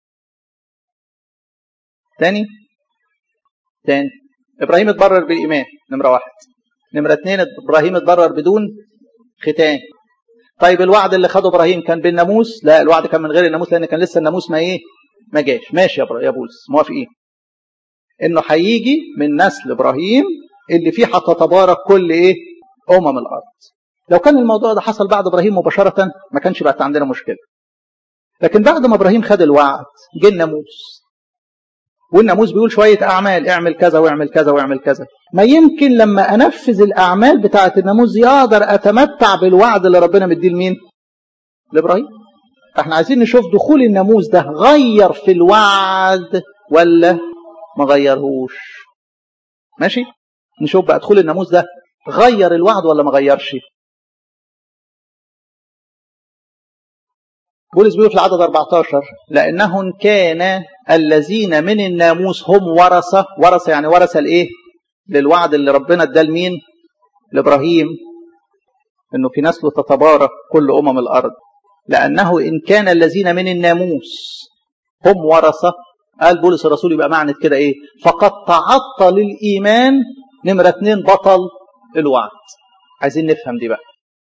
تاني تاني ابراهيم اتبرر بالايمان، نمره واحد. نمره اثنين ابراهيم اتبرر بدون ختان. طيب الوعد اللي خده ابراهيم كان بالناموس؟ لا، الوعد كان من غير الناموس، لان كان لسه الناموس ما ايه؟ ما جاش. ماشي يا يا بولس، موافقين انه هيجي من نسل ابراهيم اللي فيه هتتبارك كل ايه؟ امم الارض. لو كان الموضوع ده حصل بعد ابراهيم مباشره ما كانش بقت عندنا مشكله. لكن بعد ما ابراهيم خد الوعد جه الناموس، والناموس بيقول شويه اعمال، اعمل كذا واعمل كذا واعمل كذا. ما يمكن لما انفذ الاعمال بتاعه الناموس دي اقدر اتمتع بالوعد اللي ربنا مديه لمين؟ لابراهيم. فاحنا عايزين نشوف دخول الناموس ده غير في الوعد ولا ما غيرهوش. ماشي؟ نشوف بقى دخول الناموس ده غير الوعد ولا ما غيرش. بولس بيقول في العدد أربعة عشر: لأنهم كان الذين من الناموس هم ورثة. ورثة يعني ورثة لإيه؟ للوعد اللي ربنا اداه لمين؟ لإبراهيم، إنه في نسله تتبارك كل أمم الأرض. لأنه إن كان الذين من الناموس هم ورثة، قال بولس الرسول، يبقى معنى كده إيه؟ فقد تعطل الإيمان. نمرة اتنين بطل الوعد. عايزين نفهم دي بقى.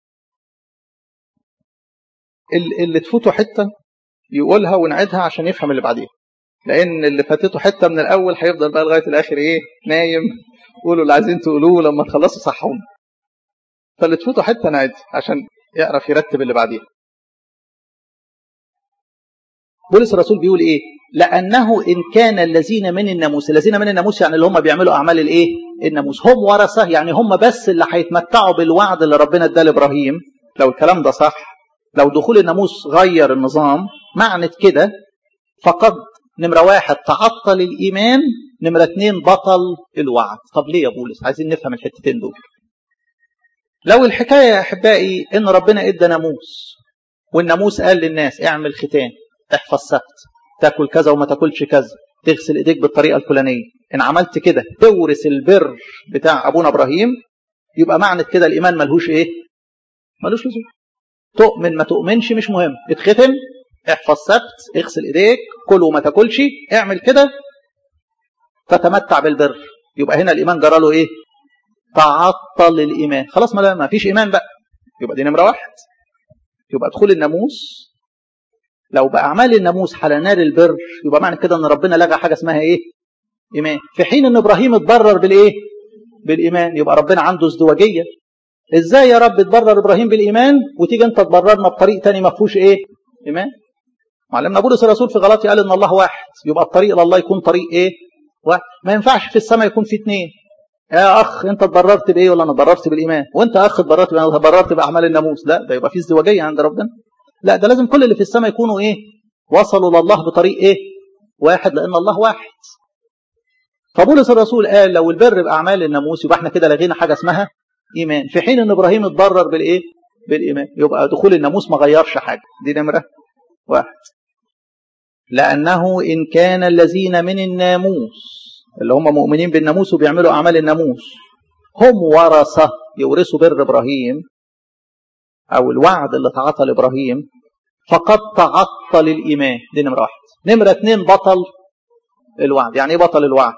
اللي تفوته حتة يقولها ونعيدها عشان يفهم اللي بعديها، لأن اللي فاتته حتة من الأول هيفضل بقى لغاية الآخر إيه؟ نايم. قولوا اللي عايزين تقولوه لما تخلصوا صحهم. فاللي تفوته حتة نعيدها عشان يعرف يرتب اللي بعديها. بولس الرسول بيقول إيه؟ لأنه إن كان الذين من الناموس، الذين من الناموس يعني اللي هم بيعملوا أعمال الإيه؟ الناموس، هم ورثة، يعني هم بس اللي هيتمتعوا بالوعد اللي ربنا اداه لإبراهيم. لو الكلام ده صح، لو دخول الناموس غير النظام، معنى كده فقد نمرة واحد تعطل الإيمان، نمرة اتنين بطل الوعد. طب ليه يا بولس؟ عايزين نفهم الحتتين دول. لو الحكاية يا أحبائي إن ربنا إدى ناموس، والناموس قال للناس اعمل ختان، احفظ سبت، تاكل كذا وما تاكلش كذا، تغسل ايديك بالطريقة الفلانية، إن عملت كده تورث البر بتاع أبونا إبراهيم، يبقى معنى كده الإيمان ملهوش إيه؟ ملهوش لزوم. تؤمن ما تؤمنش مش مهم، اتختم، احفظ سبت، اغسل ايديك، كل وما تاكلش، اعمل كده فتمتع بالبر. يبقى هنا الإيمان جرى له إيه؟ تعطل الإيمان. خلاص ما ما فيش إيمان بقى. يبقى دي نمرة واحد. يبقى دخول الناموس، لو بأعمال الناموس على نار البر، يبقى معنى كده أن ربنا لغى حاجة اسمها إيه؟ إيمان. في حين أن إبراهيم اتبرر بالإيه؟ بالإيمان. يبقى ربنا عنده ازدواجية. إزاي يا رب تبرر إبراهيم بالإيمان وتيجي أنت تبررنا بطريق تاني ما فيهوش إيه؟ إيمان. معلمنا بولس الرسول في غلاطي قال إن الله واحد، يبقى الطريق لله يكون طريق إيه؟ واحد. ما ينفعش في السماء يكون في اثنين. يا أخ أنت تبررت بإيه ولا أنا تبررت بالإيمان، وأنت أخ تبررت بإيه وأنا تبررت بأعمال الناموس. لا، ده يبقى في ازدواجية عند ربنا. لا، ده لازم كل اللي في السماء يكونوا إيه؟ وصلوا لله بطريق إيه؟ واحد، لأن الله واحد. فبولس الرسول قال لو البر بأعمال الناموس يبقى احنا كده لغينا حاجة اسمها إيمان، في حين أن إبراهيم اتبرر بالإيه؟ بالإيمان. يبقى دخول الناموس ما غيرش حاجة. دي نمرة واحد. لأنه إن كان الذين من الناموس اللي هم مؤمنين بالناموس وبيعملوا أعمال الناموس هم ورثة يورثوا بر إبراهيم أو الوعد اللي تعطل إبراهيم، فقد تعطل الإيمان. دي نمرة واحد. نمرة اتنين بطل الوعد. يعني إيه بطل الوعد؟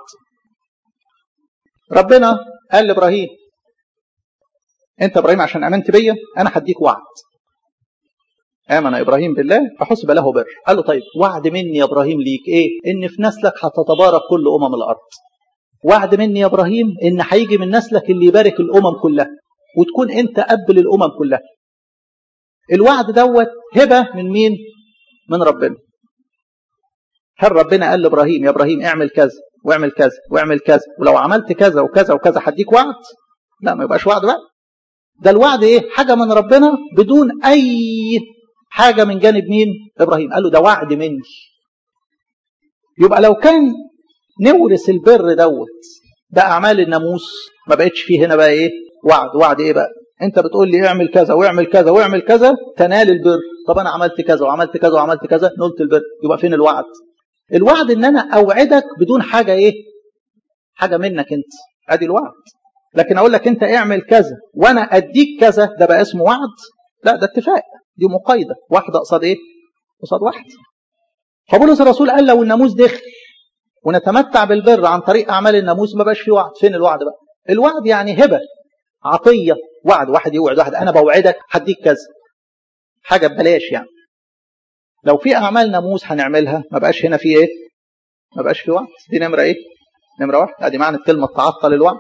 ربنا قال لإبراهيم أنت إبراهيم عشان أمنت بيا أنا هديك وعد. آمن إبراهيم بالله فحسب له بر. قال له طيب وعد مني يا إبراهيم ليك إيه؟ إن في نسلك هتتبارك كل أمم الأرض. وعد مني يا إبراهيم إن هيجي من نسلك اللي يبارك الأمم كلها وتكون أنت أب للأمم كلها. الوعد دوت هبة من مين؟ من ربنا. هل ربنا قال لإبراهيم يا إبراهيم اعمل كذا واعمل كذا واعمل كذا ولو عملت كذا وكذا وكذا هديك وعد؟ لا، ما يبقاش وعد بقى. ده الوعد إيه؟ حاجة من ربنا بدون أي حاجة من جانب مين؟ إبراهيم. قال له ده وعد مني. يبقى لو كان نورث البر دوت ده اعمال الناموس، ما بقتش فيه هنا بقى ايه وعد. وعد ايه بقى؟ انت بتقول لي اعمل كذا واعمل كذا واعمل كذا تنال البر. طب انا عملت كذا وعملت كذا وعملت كذا نلت البر. يبقى فين الوعد؟ الوعد ان انا اوعدك بدون حاجه ايه؟ حاجه منك انت، ادي الوعد. لكن اقول لك انت اعمل كذا وانا اديك كذا، ده بقى اسمه وعد؟ لا، ده اتفاق، دي مقايده، واحده قصاد ايه؟ قصاد واحد. فبولس الرسول قال لو الناموس دخل ونتمتع بالبر عن طريق اعمال الناموس ما بقاش فيه وعد. فين الوعد بقى؟ الوعد يعني هبه، عطيه، وعد. واحد يوعد واحد انا بوعدك هديك كذا، حاجه ببلاش يعني. لو في اعمال ناموس هنعملها ما بقاش هنا في ايه؟ ما بقاش في وعد. دي نمره ايه؟ نمره واحد. ادي معنى كلمه تعطل الوعد.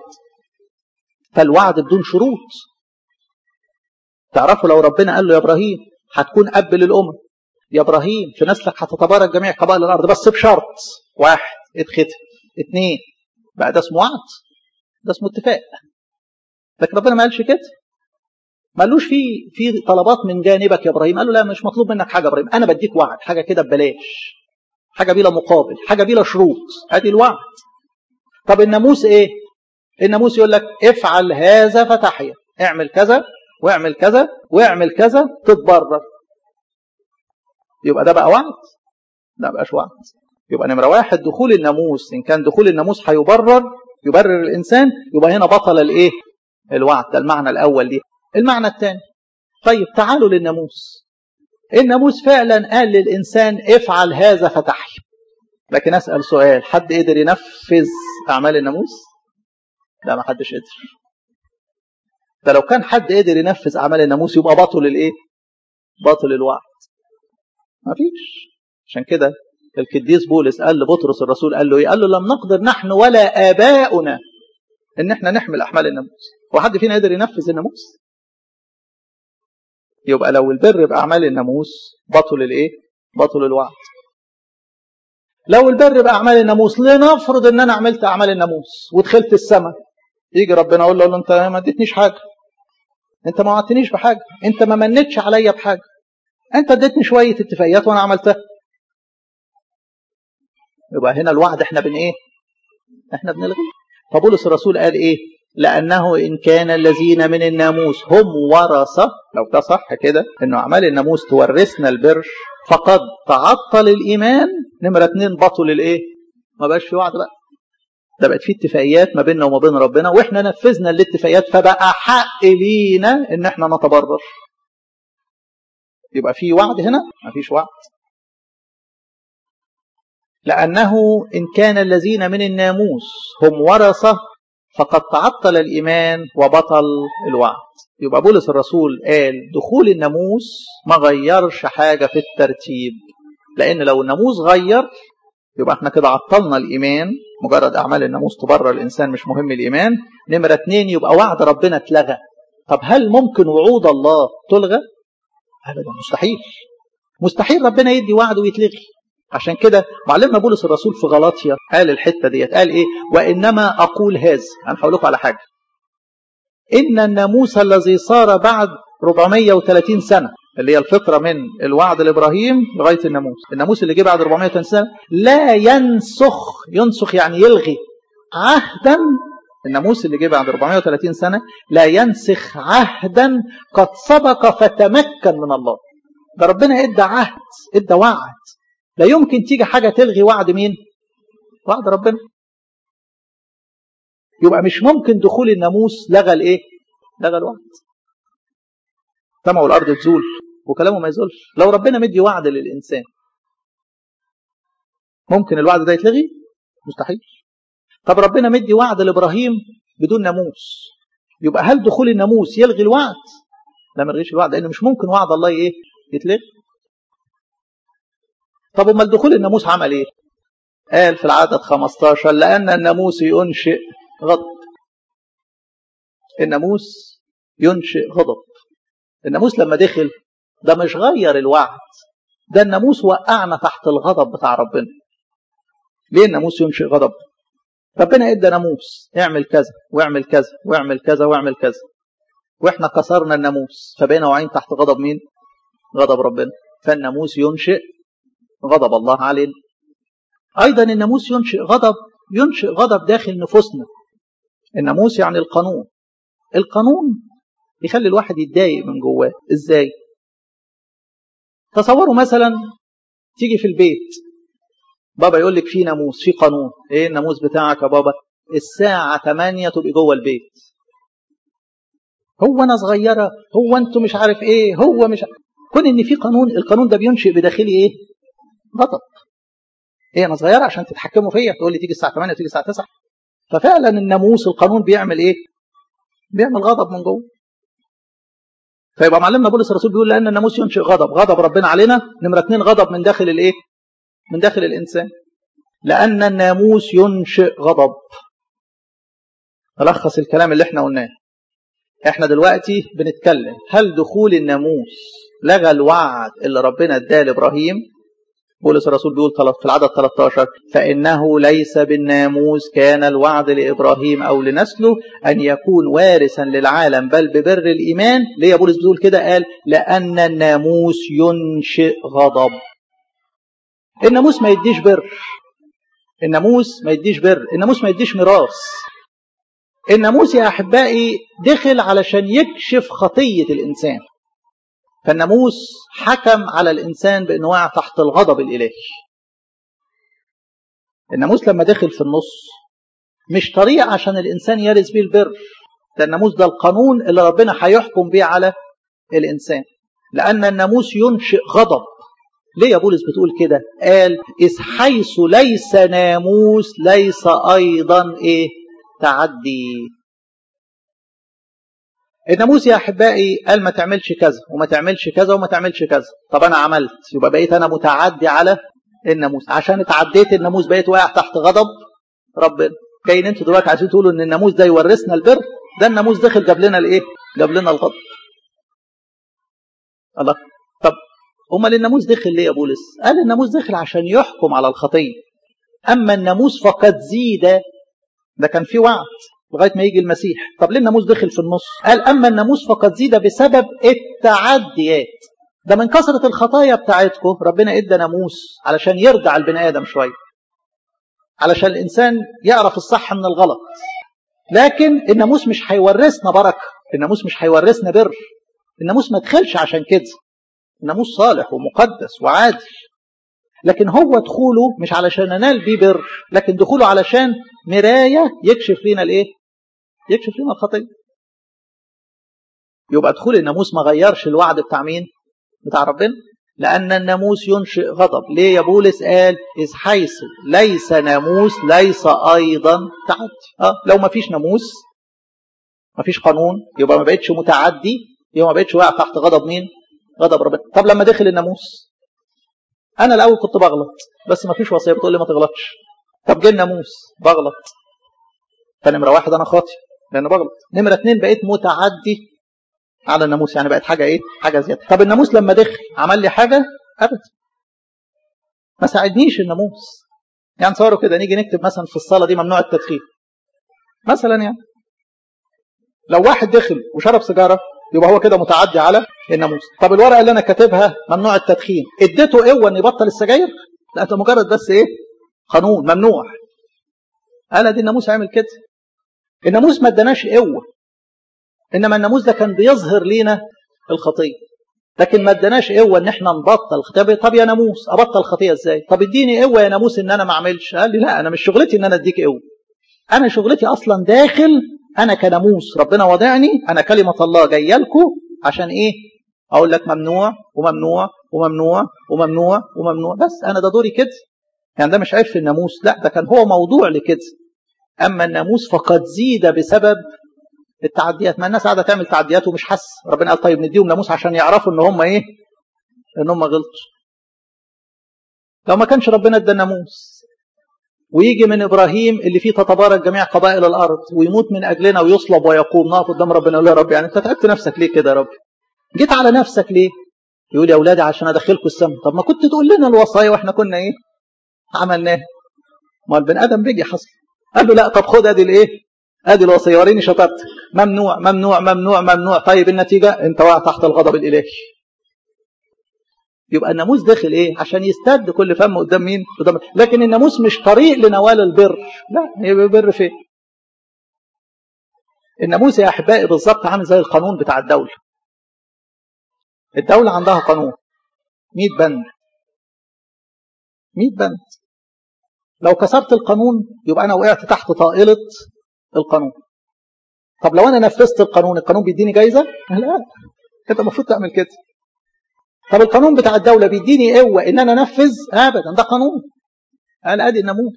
فالوعد بدون شروط. تعرفوا لو ربنا قال له يا ابراهيم هتكون اب للامم، يا ابراهيم في نسلك هتتبارك جميع قبائل الارض، بس بشرط واحد اتختم، اثنين، بقى ده اسمه وعد؟ ده اسمه اتفاق. لكن ربنا ما قالش كده، ما قالوش في في طلبات من جانبك يا ابراهيم. قال له لا، مش مطلوب منك حاجه يا ابراهيم، انا بديك وعد، حاجه كده ببلاش، حاجه بلا مقابل، حاجه بلا شروط. ادي الوعد. طب الناموس ايه؟ الناموس يقول لك افعل هذا فتحيا، اعمل كذا واعمل كذا واعمل كذا تتبرر. يبقى ده بقى وعد؟ لا بقاش وعد. يبقى نمره واحد دخول الناموس، ان كان دخول الناموس هيبرر يبرر الانسان، يبقى هنا بطل الايه؟ الوعد. ده المعنى الاول ليه. المعنى الثاني، طيب تعالوا للناموس. الناموس فعلا قال للانسان افعل هذا فتحيا، لكن اسال سؤال، حد قدر ينفذ اعمال الناموس؟ لا، ما حدش قدر. ده لو كان حد قدر ينفذ اعمال الناموس يبقى باطل الايه؟ باطل الوعد. ما فيش. عشان كده القديس بولس قال لبطرس الرسول، قال له ايه؟ قال له لم نقدر نحن ولا اباؤنا ان احنا نحمل احمال الناموس. وحد فينا قدر ينفذ الناموس؟ يبقى لو البر باعمال الناموس بطل الايه؟ بطل الوعد. لو البر باعمال الناموس، لنفرض ان انا عملت اعمال الناموس ودخلت السماء، يجي ربنا يقول له انت ما اديتنيش حاجه، انت ما وعدتنيش بحاجه، انت ما منتش عليا بحاجه، انت اديتني شويه اتفاقيات وانا عملتها. يبقى هنا الوعد احنا بن ايه؟ احنا بنلغي. فبولس الرسول قال ايه؟ لانه ان كان الذين من الناموس هم ورثه، لو ده صح كده انه اعمال الناموس تورثنا البر، فقد تعطل الايمان. نمره اتنين بطل الايه؟ ما بقاش في وعد بقى، ده بقت في اتفاقيات ما بيننا وما بين ربنا، واحنا نفذنا الاتفاقيات، فبقى حق لينا ان احنا نتبرر. يبقى في وعد هنا؟ ما فيش وعد. لأنه إن كان الذين من الناموس هم ورثة فقد تعطل الإيمان وبطل الوعد. يبقى بولس الرسول قال دخول الناموس ما غيرش حاجة في الترتيب، لأن لو الناموس غير يبقى احنا كده عطلنا الإيمان. مجرد أعمال الناموس تبرر الإنسان، مش مهم الإيمان. نمرة اتنين، يبقى وعد ربنا اتلغى. طب هل ممكن وعود الله تلغى؟ أبدا، مستحيل. مستحيل ربنا يدي وعد ويتلغي. عشان كده معلمنا بولس الرسول في غلاطيا قال الحتة ديت، قال ايه؟ وإنما أقول هذا. أنا هقول لكم على حاجة، إن الناموس الذي صار بعد أربعمائة وثلاثين سنة، اللي هي الفترة من الوعد لإبراهيم لغاية الناموس، الناموس اللي جه بعد أربعمائة وثلاثين سنة لا ينسخ، ينسخ يعني يلغي، عهدا. الناموس اللي جه بعد أربعمائة وثلاثين سنة لا ينسخ عهدا قد سبق فتمكن من الله. ده ربنا ادى عهد، ادى وعد، لا يمكن تيجي حاجة تلغي وعد مين؟ وعد ربنا. يبقى مش ممكن دخول الناموس لغى الايه؟ لغى الوعد. السماء والارض تزول وكلامه ما يزولش. لو ربنا مدي وعد للانسان ممكن الوعد ده يتلغي؟ مستحيل. طب ربنا مدي وعد لابراهيم بدون ناموس، يبقى هل دخول الناموس يلغي الوعد؟ لا، ما يلغيش الوعد، لان مش ممكن وعد الله ايه؟ يتلغي. طب امال دخول الناموس عمل ايه؟ قال في العدد خمسة عشر لان الناموس ينشئ غضب. الناموس ينشئ غضب. الناموس لما دخل ده مش غير الوعد، ده الناموس وقعنا تحت الغضب بتاع ربنا. ليه الناموس ينشئ غضب؟ ربنا ادى ناموس، اعمل كذا واعمل كذا واعمل كذا واعمل كذا، واحنا كسرنا الناموس فبقينا واقعين تحت غضب مين؟ غضب ربنا. فالناموس ينشئ غضب الله علينا. أيضا الناموس ينشئ غضب، ينشئ غضب داخل نفوسنا. الناموس يعني القانون. القانون يخلي الواحد يتضايق من جواه. إزاي؟ تصوروا مثلا تيجي في البيت، بابا يقول لك في ناموس، في قانون. ايه الناموس بتاعك يا بابا؟ الساعة ثمانية تبقي جوه البيت. هو انا صغيرة، هو انتوا مش عارف ايه، هو مش عارف. كون ان في قانون، القانون ده بينشئ بداخلي ايه؟ غضب. ايه انا صغيرة عشان تتحكموا فيا، تقول لي تيجي الساعة ثمانية تيجي الساعة تسعة. ففعلا الناموس القانون بيعمل ايه؟ بيعمل غضب من جوه. فيبقى معلمنا بولس الرسول بيقول لان الناموس ينشئ غضب، غضب ربنا علينا. نمرة اتنين غضب من داخل الايه؟ من داخل الانسان. لان الناموس ينشئ غضب. نلخص الكلام اللي احنا قلناه. احنا دلوقتي بنتكلم هل دخول الناموس لغى الوعد اللي ربنا اداه لابراهيم؟ بولس الرسول بيقول في العدد ثلاثة عشر فانه ليس بالناموس كان الوعد لابراهيم او لنسله ان يكون وارثا للعالم بل ببر الايمان. ليه يا بولس بيقول كده؟ قال لان الناموس ينشئ غضب. الناموس ما يديش بر، الناموس ما يديش بر، الناموس ما يديش ميراث. الناموس يا أحبائي دخل علشان يكشف خطية الإنسان. فالناموس حكم على الإنسان بأنه واقع تحت الغضب الإلهي. الناموس لما دخل في النص مش طريقة عشان الإنسان يرث بيه البر، ده الناموس ده القانون اللي ربنا هيحكم بيه على الإنسان. لأن الناموس ينشئ غضب. ليه يا بولس بتقول كده؟ قال إذ حيث ليس ناموس ليس أيضا إيه؟ تعدي. الناموس يا أحبائي قال ما تعملش كذا وما تعملش كذا وما تعملش كذا. طب أنا عملت، يبقى بقيت أنا متعدي على الناموس. عشان اتعديت الناموس بقيت واقع تحت غضب ربنا. جايين انتوا دلوقتي عايزين تقولوا ان الناموس ده يورثنا البر؟ ده الناموس دخل جاب لنا الايه؟ جاب لنا الغضب. الله. طب امال الناموس دخل ليه يا بولس؟ قال الناموس دخل عشان يحكم على الخطيه. اما الناموس فقد زيد، ده كان في وعد لغايه ما يجي المسيح. طب ليه الناموس دخل في النص؟ قال اما الناموس فقد زيد بسبب التعديات. ده من كثره الخطايا بتاعتكم ربنا ادى ناموس علشان يرجع البني ادم شويه، علشان الانسان يعرف الصح من الغلط. لكن الناموس مش هيورثنا بركه، الناموس مش هيورثنا بر. الناموس ما دخلش عشان كده. الناموس صالح ومقدس وعادل، لكن هو دخوله مش علشان ننال بيه بر، لكن دخوله علشان مرايه يكشف لنا الايه؟ يكشف لنا الخطيه. يبقى دخول الناموس ما غيرش الوعد بتاع مين؟ بتاع ربنا. لان الناموس ينشئ غضب. ليه يا بولس قال اذ حيث ليس ناموس ليس ايضا تعدي؟ اه لو ما فيش ناموس، ما فيش قانون، يبقى ما بقتش متعدي، يبقى ما بقتش واقع تحت غضب مين؟ غضب ربنا. طب لما دخل الناموس، انا الاول كنت بغلط بس ما فيش وصيه بتقول لي ما تغلطش. طب جه الناموس بغلط، فنمره واحد انا خاطئ لان بغلط. نمره اتنين بقيت متعدي على الناموس، يعني بقت حاجه ايه؟ حاجه زياده. طب الناموس لما دخل عمل لي حاجه؟ ابدا، ما ساعدنيش الناموس. يعني صاروا كده نيجي نكتب مثلا في الصلاه دي ممنوع التدخين مثلا. يعني لو واحد دخل وشرب سيجاره يبقى هو كده متعدي على الناموس. طب الورقه اللي انا كاتبها ممنوع التدخين، اديته قوه ان يبطل السجاير؟ لا، ده مجرد بس ايه؟ قانون ممنوع. انا دي الناموس عامل كده. الناموس ما اداناش قوه، انما الناموس ده كان بيظهر لينا الخطيه، لكن ما اداناش قوه ان احنا نبطل خطيه. طب يا ناموس ابطل خطيه ازاي؟ طب اديني قوه يا ناموس ان انا ما اعملش. قال لي لا، انا مش شغلتي ان انا اديك قوه. انا شغلتي اصلا داخل، انا كناموس ربنا وضعني، انا كلمه الله جايه لكم عشان ايه؟ اقول لك ممنوع وممنوع وممنوع وممنوع وممنوع. بس انا ده دوري كده. يعني ده مش عيب في الناموس، لا ده كان هو موضوع لكده. اما الناموس فقد زيد بسبب التعديات. ما الناس قاعده تعمل تعديات ومش حاسه. ربنا قال طيب نديهم ناموس عشان يعرفوا ان هم ايه؟ ان هم غلطوا. لو ما كانش ربنا ادى الناموس ويجي من ابراهيم اللي فيه تتبارك جميع قبائل الارض ويموت من اجلنا ويصلب ويقوم، نقف قدام ربنا نقول يا رب يعني انت تعبت نفسك ليه كده يا رب؟ جيت على نفسك ليه؟ يقول يا اولادي عشان ادخلكم السماء. طب ما كنت تقول لنا الوصايا واحنا كنا ايه؟ عملناها. ما البني ادم بيجي حصل. قال له لا، طب خد ادي الايه؟ ادي الوصيه، وريني شطارتك. ممنوع ممنوع ممنوع ممنوع. طيب النتيجه انت واقع تحت الغضب الالهي. يبقى الناموس داخل ايه؟ عشان يستد كل فم قدام مين؟ قدام. لكن الناموس مش طريق لنوال البر. لا، يبقى بر فين؟ الناموس يا احبائي بالظبط عامل زي القانون بتاع الدوله. الدوله عندها قانون مية بند. مية بند. لو كسرت القانون يبقى انا وقعت تحت طائله القانون. طب لو انا نفذت القانون، القانون بيديني جايزه؟ لا، انت المفروض تعمل كده. طب القانون بتاع الدوله بيديني قوه ان انا انفذ؟ ابدا، ده قانون. انا ادي الناموس.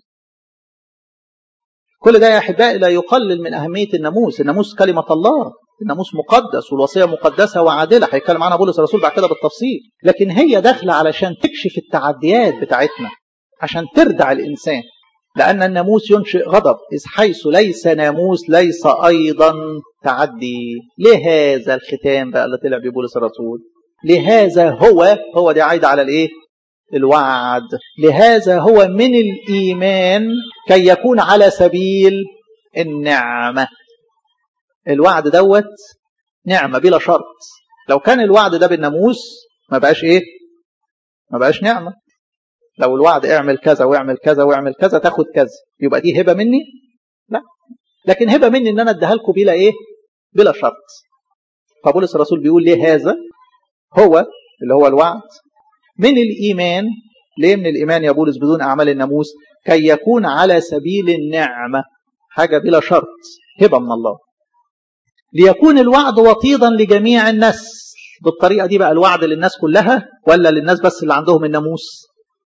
كل ده يا احبائي لا يقلل من اهميه الناموس. الناموس كلمه الله، الناموس مقدس، والوصيه مقدسه وعادله. هيتكلم عنها بولس الرسول بعد كده بالتفصيل. لكن هي داخله علشان تكشف التعديات بتاعتنا، عشان تردع الانسان. لان الناموس ينشئ غضب، اذ حيث ليس ناموس ليس ايضا تعدي. لهذا الختام بقى اللي طلع بيه بولس الرسول. لهذا هو هو دي عايده على الايه؟ الوعد. لهذا هو من الإيمان كي يكون على سبيل النعمة. الوعد دوت نعمة بلا شرط. لو كان الوعد ده بالناموس ما بقاش ايه؟ ما بقاش نعمة. لو الوعد اعمل كذا واعمل كذا واعمل كذا تاخد كذا، يبقى دي هبة مني؟ لا. لكن هبة مني ان انا اديها لكم بلا ايه؟ بلا شرط. فبولس الرسول بيقول ليه هذا هو اللي هو الوعد من الإيمان. ليه من الإيمان يا بولس بدون أعمال الناموس؟ كي يكون على سبيل النعمة، حاجة بلا شرط، هبة من الله. ليكون الوعد وطيدا لجميع الناس. بالطريقة دي بقى الوعد للناس كلها ولا للناس بس اللي عندهم الناموس؟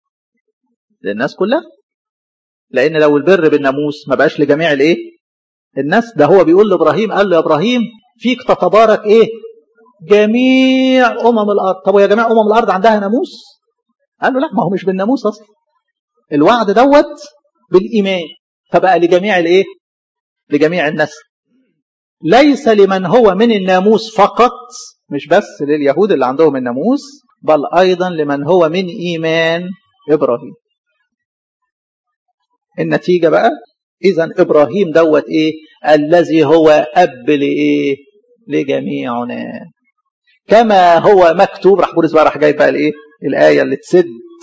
للناس كلها. لأن لو البر بالناموس ما بقاش لجميع الإيه؟ الناس. ده هو بيقول لإبراهيم، قال له يا إبراهيم فيك تتبارك إيه؟ جميع أمم الأرض. طب ويا جميع أمم الأرض عندها ناموس؟ قال له لا، ما هو مش بالناموس أصلا. الوعد دوت بالإيمان، فبقى لجميع الإيه؟ لجميع الناس. ليس لمن هو من الناموس فقط، مش بس لليهود اللي عندهم الناموس، بل أيضا لمن هو من إيمان إبراهيم. النتيجة بقى إذن إبراهيم دوت إيه؟ الذي هو أب لإيه؟ لجميعنا. كما هو مكتوب. راح بولس بقى راح جايب بقى الإيه؟ الآية اللي تسد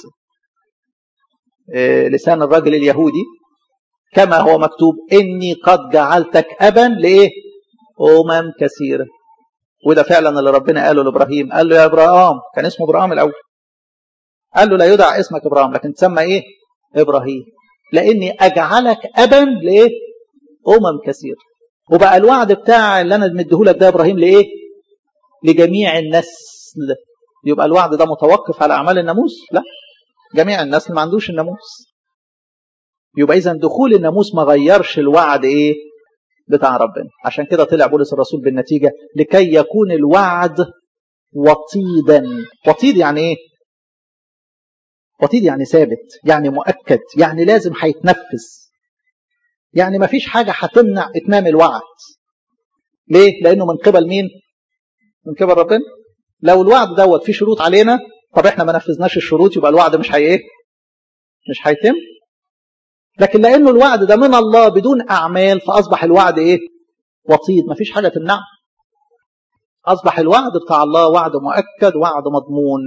إيه لسان الرجل اليهودي. كما هو مكتوب إني قد جعلتك أبا لإيه؟ أمم كثيرة. وده فعلا اللي ربنا قاله لإبراهيم. قال له يا إبراهيم، كان اسمه إبراهيم الأول، قال له لا يدع اسمك إبراهيم لكن تسمى إيه؟ إبراهيم، لأني أجعلك أبا لإيه؟ أمم كثيرة. وبقى الوعد بتاع اللي أنا مديهولك ده إبراهيم لإيه؟ لجميع النسل. يبقى الوعد ده متوقف على أعمال الناموس؟ لا، جميع النسل ما عندوش الناموس. يبقى إذن دخول الناموس ما غيرش الوعد إيه؟ بتاع ربنا. عشان كده طلع بولس الرسول بالنتيجة لكي يكون الوعد وطيدا. وطيد يعني إيه؟ وطيد يعني ثابت، يعني مؤكد، يعني لازم هيتنفذ، يعني ما فيش حاجة هتمنع إتمام الوعد. ليه؟ لأنه من قبل مين؟ من قبل ربنا. لو الوعد دوت فيه شروط علينا، طب احنا ما نفذناش الشروط، يبقى الوعد مش هي ايه؟ مش هيتم. لكن لأنه الوعد ده من الله بدون أعمال، فأصبح الوعد ايه؟ وطيد، ما فيش حاجة تمنعه. أصبح الوعد بتاع الله وعد مؤكد، وعد مضمون.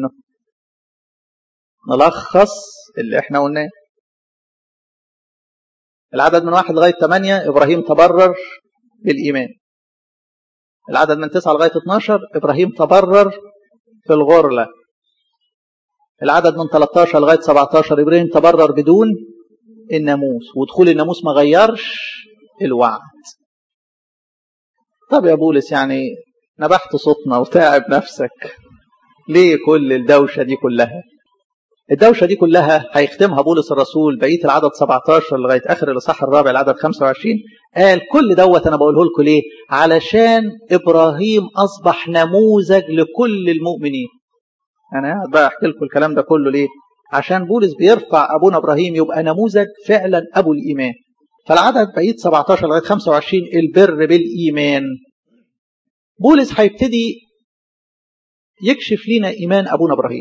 نلخص اللي احنا قلناه. العدد من واحد لغاية ثمانية إبراهيم تبرر بالإيمان. العدد من تسعة لغاية اثناشر إبراهيم تبرر في الغرلة. العدد من ثلاثة عشر لغاية سبعة عشر إبراهيم تبرر بدون الناموس، ودخول الناموس ما غيرش الوعد. طب يا بولس يعني نبحت صوتنا وتعب نفسك ليه كل الدوشة دي كلها؟ الدوشة دي كلها هيختمها بولس الرسول بقية العدد سبعة عشر لغاية آخر الإصحاح الرابع العدد خمسة وعشرين. قال كل دوت أنا بقوله لكم ليه؟ علشان إبراهيم أصبح نموذج لكل المؤمنين. أنا قاعد بقى أحكي لكم الكلام ده كله ليه؟ عشان بولس بيرفع أبونا إبراهيم يبقى نموذج فعلا أبو الإيمان. فالعدد بقية سبعة عشر لغاية خمسة وعشرين البر بالإيمان. بولس هيبتدي يكشف لنا إيمان أبونا إبراهيم.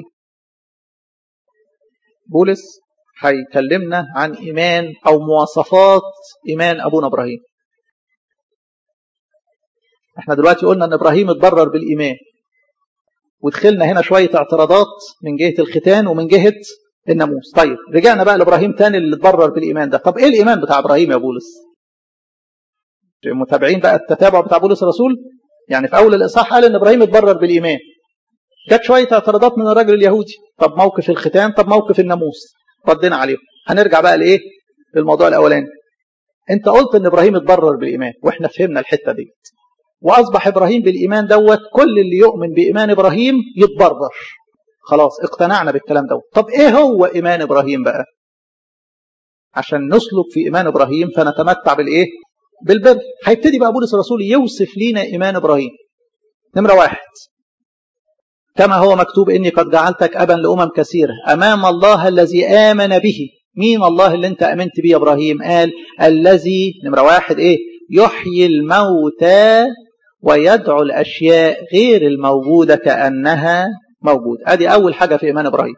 بولس هيكلمنا عن إيمان أو مواصفات إيمان أبونا إبراهيم. احنا دلوقتي قلنا أن إبراهيم اتبرر بالإيمان. ودخلنا هنا شوية اعتراضات من جهة الختان ومن جهة الناموس. طيب رجعنا بقى لإبراهيم تاني اللي اتبرر بالإيمان ده. طب إيه الإيمان بتاع إبراهيم يا بولس؟ متابعين بقى التتابع بتاع بولس الرسول؟ يعني في أول الإصحاح قال إن إبراهيم اتبرر بالإيمان. جت شوية اعتراضات من الراجل اليهودي. طب موقف الختان، طب موقف الناموس، ردينا عليهم. هنرجع بقى لإيه؟ للموضوع الأولاني. أنت قلت إن إبراهيم اتبرر بالإيمان، وإحنا فهمنا الحتة دي. وأصبح إبراهيم بالإيمان دوت كل اللي يؤمن بإيمان إبراهيم يتبرر. خلاص اقتنعنا بالكلام دوت. طب إيه هو إيمان إبراهيم بقى؟ عشان نسلك في إيمان إبراهيم فنتمتع بالإيه؟ بالبر. هيبتدي بقى بولس الرسول يوصف لينا إيمان إبراهيم. نمرة واحد، كما هو مكتوب إني قد جعلتك أبا لأمم كثيرة أمام الله الذي آمن به. مين الله اللي أنت آمنت به يا إبراهيم؟ قال الذي نمرة واحد إيه؟ يحيي الموتى ويدعو الأشياء غير الموجودة كأنها موجود. أدي أول حاجة في إيمان إبراهيم.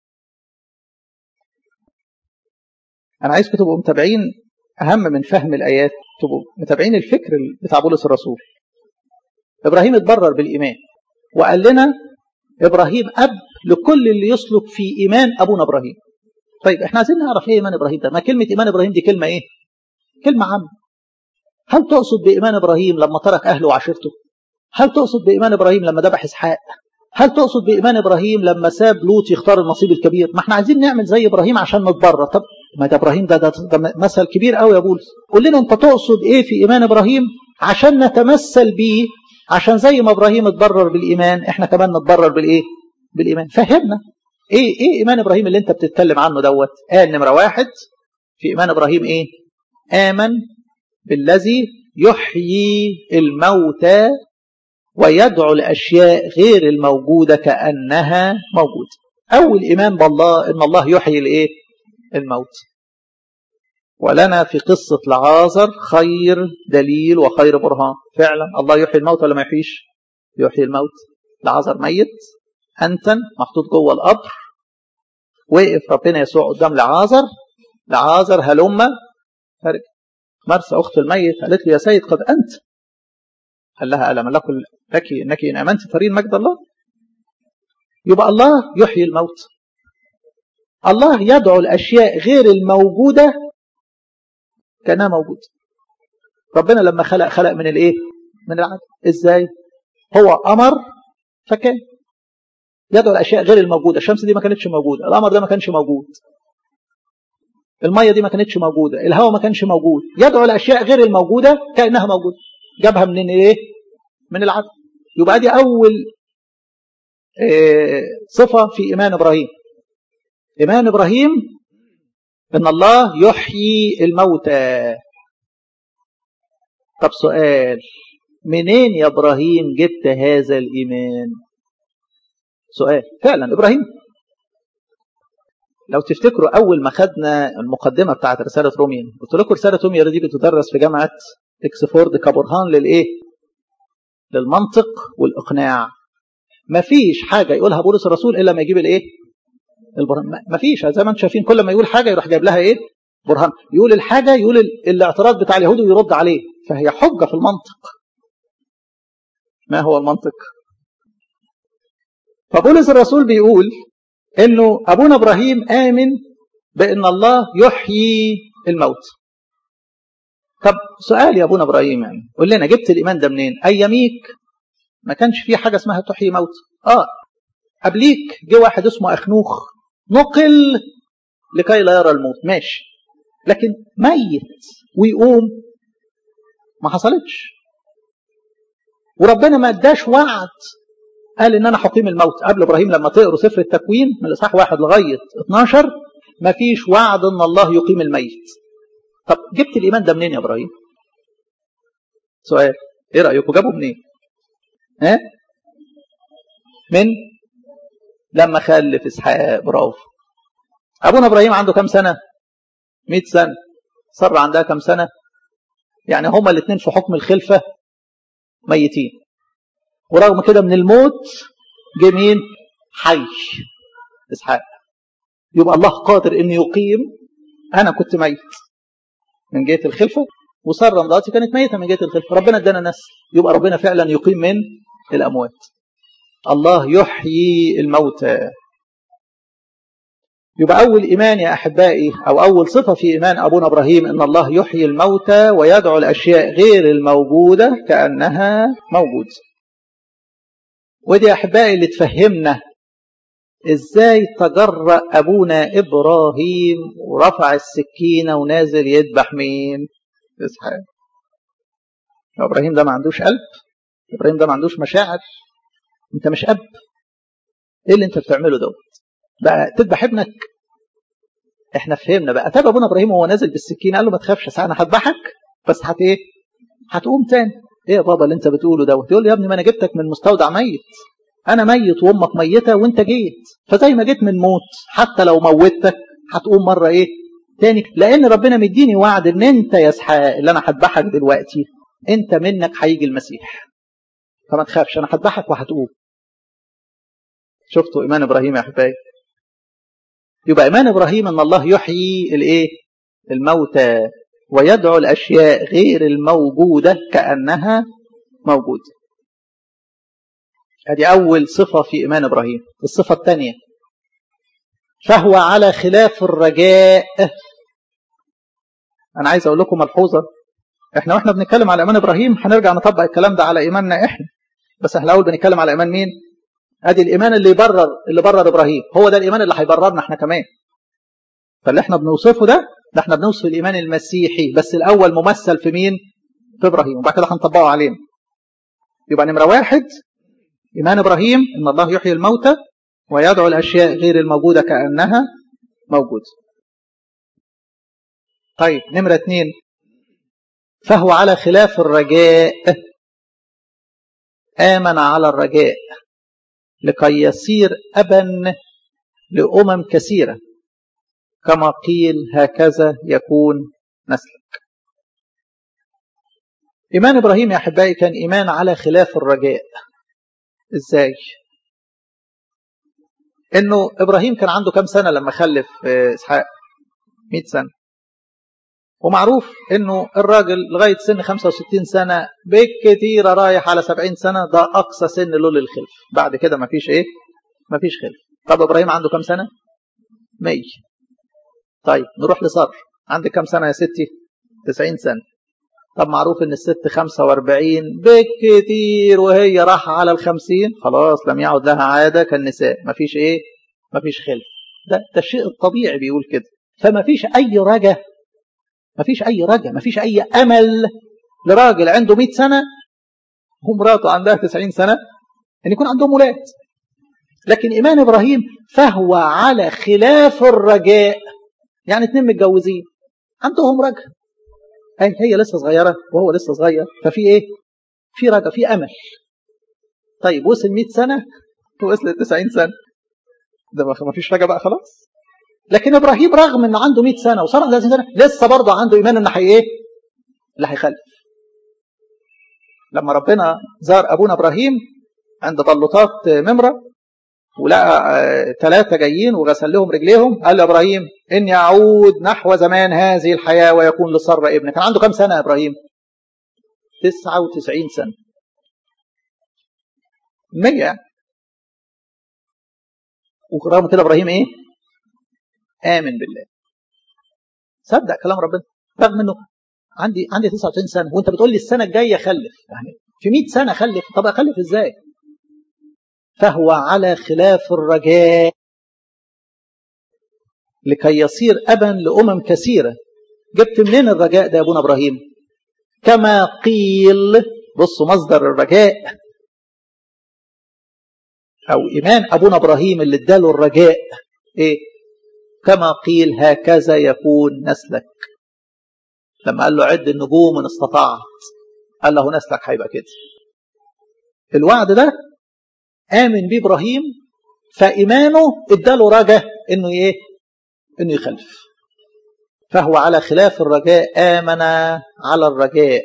أنا عايزكم تبقوا متابعين، أهم من فهم الآيات تبقوا متابعين الفكر بتاع بولس الرسول. إبراهيم اتبرر بالإيمان وقال لنا إبراهيم أب لكل اللي يسلك في إيمان أبونا إبراهيم. طيب إحنا عايزين نعرف إيه إيمان إبراهيم ده؟ ما كلمة إيمان إبراهيم دي كلمة إيه؟ كلمة عامة. هل تقصد بإيمان إبراهيم لما ترك أهله وعشيرته؟ هل تقصد بإيمان إبراهيم لما ذبح إسحاق؟ هل تقصد بإيمان إبراهيم لما ساب لوط يختار النصيب الكبير؟ ما احنا عايزين نعمل زي إبراهيم عشان نتبرر. طب ما ده إبراهيم ده, ده, ده مثل كبير قوي يا بولس. قول لنا أنت تقصد إيه في إيمان إبراهيم عشان نتمثل بيه، عشان زي ما إبراهيم اتبرر بالإيمان احنا كمان نتبرر بالإيه؟ بالإيمان. فهمنا إيه إيه إيمان إبراهيم اللي أنت بتتكلم عنه دوت؟ قال نمرة واحد في إيمان إبراهيم إيه؟ آمن بالذي يحيي الموتى ويدعو الأشياء غير الموجودة كأنها موجودة. أول إيمان بالله إن الله يحيي الإيه؟ الموت. ولنا في قصة لعازر خير دليل وخير برهان. فعلا الله يحيي الموت ولا ما يحييش؟ يحيي الموت. لعازر ميت أنتن محطوط جوه القبر، وقف ربنا يسوع قدام لعازر، لعازر هلم خارج. مرسى أخت الميت قالت له يا سيد قد أنت. قال لها ألم لكن لك إنك إن أمنت ترين مجد الله. يبقى الله يحيي الموت، الله يدعو الأشياء غير الموجودة كأنها موجودة. ربنا لما خلق خلق من الإيه؟ من العدم. إزاي؟ هو أمر فكان. يدعو الأشياء غير الموجودة. الشمس دي ما كانتش موجودة، القمر ده ما كانش موجود، المية دي ما كانتش موجودة، الهواء ما كانش موجود. يدعو الأشياء غير الموجودة كأنها موجودة. جابها من إيه؟ من العدم. يبقى دي أول إيه صفة في إيمان إبراهيم. إيمان إبراهيم إن الله يحيي الموتى. طب سؤال، منين يا إبراهيم جبت هذا الإيمان؟ سؤال فعلا. إبراهيم لو تفتكروا أول ما خدنا المقدمة بتاعت رسالة روميا قلت لكم رسالة روميا دي بتدرس في جامعة إكسفورد كبرهان للإيه؟ للمنطق والإقناع. مفيش حاجة يقولها بولس الرسول إلا ما يجيب الإيه؟ البرهان. مفيش. زي ما انتم شايفين كل ما يقول حاجة يروح جايب لها إيه؟ برهان. يقول الحاجة يقول الاعتراض بتاع اليهود ويرد عليه. فهي حجة في المنطق. ما هو المنطق؟ فبولس الرسول بيقول إنه أبونا إبراهيم آمن بأن الله يحيي الموت. طب سؤال يا أبونا إبراهيم، يعني قول لنا جبت الإيمان ده منين؟ أياميك ما كانش فيه حاجة اسمها تحيي موت. آه قبليك جه واحد اسمه أخنوخ نقل لكي لا يرى الموت، ماشي، لكن ميت ويقوم ما حصلتش. وربنا ما اداش وعد قال ان انا حقيم الموت. قبل ابراهيم لما تقروا سفر التكوين من الاصحاح واحد لغايه اتناشر ما فيش وعد ان الله يقيم الميت. طب جبت الايمان ده منين يا ابراهيم؟ سؤال، ايه رايكم جابوا منين؟ ها؟ من لما خلف اسحاق. برافو. ابونا ابراهيم عنده كام سنه؟ مئة سنه. ساره عندها كام سنه؟ يعني هما الاثنين في حكم الخلفه ميتين، ورغم كده من الموت جه مين؟ حي اسحاق. يبقى الله قادر انه يقيم. انا كنت ميت من جهه الخلفه، وساره مراتي كانت ميته من جهه الخلفه. ربنا ادانا نسل، يبقى ربنا فعلا يقيم من الاموات. الله يحيي الموتى. يبقى أول إيمان يا أحبائي أو أول صفة في إيمان أبونا إبراهيم إن الله يحيي الموتى ويدعو الأشياء غير الموجودة كأنها موجودة. ودي يا أحبائي اللي تفهمنا إزاي تجرأ أبونا إبراهيم ورفع السكينة ونازل يذبح مين؟ إسحاق. إبراهيم ده ما عندوش قلب، إبراهيم ده ما عندوش مشاعر. أنت مش أب، إيه اللي أنت بتعمله دوت؟ بقى تذبح ابنك؟ إحنا فهمنا بقى. تابع أبونا إبراهيم وهو نازل بالسكينة قال له ما تخافش أنا هذبحك بس هت إيه؟ هتقوم تاني. إيه يا بابا اللي أنت بتقوله دوت؟ يقول لي يا ابني ما أنا جبتك من مستودع ميت، أنا ميت وأمك ميتة وأنت جيت، فزي ما جيت من موت حتى لو موتك هتقوم مرة إيه؟ تاني، لأن ربنا مديني وعد إن أنت يا إسحاق اللي أنا هذبحك دلوقتي أنت منك هيجي المسيح، فما تخافش أنا هذبحك وهتقوم. شفتوا إيمان إبراهيم يا أحبائي؟ يبقى إيمان إبراهيم أن الله يحيي الإيه؟ الموتى ويدعو الأشياء غير الموجودة كأنها موجودة. هذه أول صفة في إيمان إبراهيم. الصفة الثانية فهو على خلاف الرجاء. أنا عايز أقول لكم ملحوظة، إحنا وإحنا بنتكلم على إيمان إبراهيم هنرجع نطبق الكلام ده على إيماننا إحنا، بس إحنا الأول بنتكلم على إيمان مين؟ ادي الايمان اللي يبرر اللي برر ابراهيم، هو ده الايمان اللي هيبررنا احنا كمان. فاللي احنا بنوصفه ده ده احنا بنوصف الايمان المسيحي، بس الاول ممثل في مين؟ في ابراهيم، وبعد كده هنطبقه علينا. يبقى نمره واحد ايمان ابراهيم ان الله يحيي الموتى ويدعو الاشياء غير الموجوده كانها موجوده. طيب نمره اثنين فهو على خلاف الرجاء. امن على الرجاء لكي يصير أبا لأمم كثيرة كما قيل هكذا يكون نسلك. إيمان إبراهيم يا أحبائي كان إيمان على خلاف الرجاء. إزاي؟ إنه إبراهيم كان عنده كم سنة لما خلف إسحاق؟ مئة سنة. ومعروف إنه الراجل لغاية سن خمسة وستين سنة بالكثير رايح على سبعين سنة، ده أقصى سن له للخلف، بعد كده مفيش إيه؟ مفيش خلف. طب إبراهيم عنده كم سنة؟ مية. طيب نروح لسارة، عندك كم سنة يا ستي؟ تسعين سنة. طب معروف إن الست خمسة واربعين بالكثير وهي راح على الخمسين، خلاص لم يعد لها عادة كالنساء، مفيش إيه؟ مفيش خلف. ده ده الشيء الطبيعي بيقول كده. فمفيش أي رجا، مفيش أي رجا، مفيش أي أمل لراجل عنده مئة سنة ومراته عندها تسعين سنة أن يكون عندهم ولاد. لكن إيمان إبراهيم فهو على خلاف الرجاء، يعني اتنين متجوزين عندهم رجاء، هي هي لسه صغيرة وهو لسه صغير، ففي إيه؟ في رجاء، في أمل. طيب وصل مئة سنة ووصل تسعين سنة، ده ما فيش رجاء بقى خلاص. لكن إبراهيم رغم إنه عنده مئة سنة وصار عنده تسعين سنة لسه برضه عنده إيمان إن حي إيه؟ اللي هيخلف. لما ربنا زار أبونا إبراهيم عند بلوطات ممرة ولقى ثلاثة جايين وغسل لهم رجليهم، قال لإبراهيم إني أعود نحو زمان هذه الحياة ويكون لسارة ابن. كان عنده كم سنة إبراهيم؟ تسعة وتسعين سنة. مية. ورغم كده إبراهيم إيه؟ آمن بالله، صدق كلام ربنا، رغم إنه عندي عندي تسعة وتسعين سنة وأنت بتقول لي السنة الجاية خلف، يعني في مئة سنة خلف، طب أخلف إزاي؟ فهو على خلاف الرجاء لكي يصير أبا لأمم كثيرة. جبت منين الرجاء ده يا أبونا إبراهيم؟ كما قيل، بصوا مصدر الرجاء أو إيمان أبونا إبراهيم اللي اداله الرجاء إيه؟ كما قيل هكذا يكون نسلك. لما قال له عد النجوم إن استطعت، قال له نسلك هيبقى كده. الوعد ده آمن بيه إبراهيم، فإيمانه اداله رجاء إنه إيه؟ إنه يخلف. فهو على خلاف الرجاء آمن على الرجاء.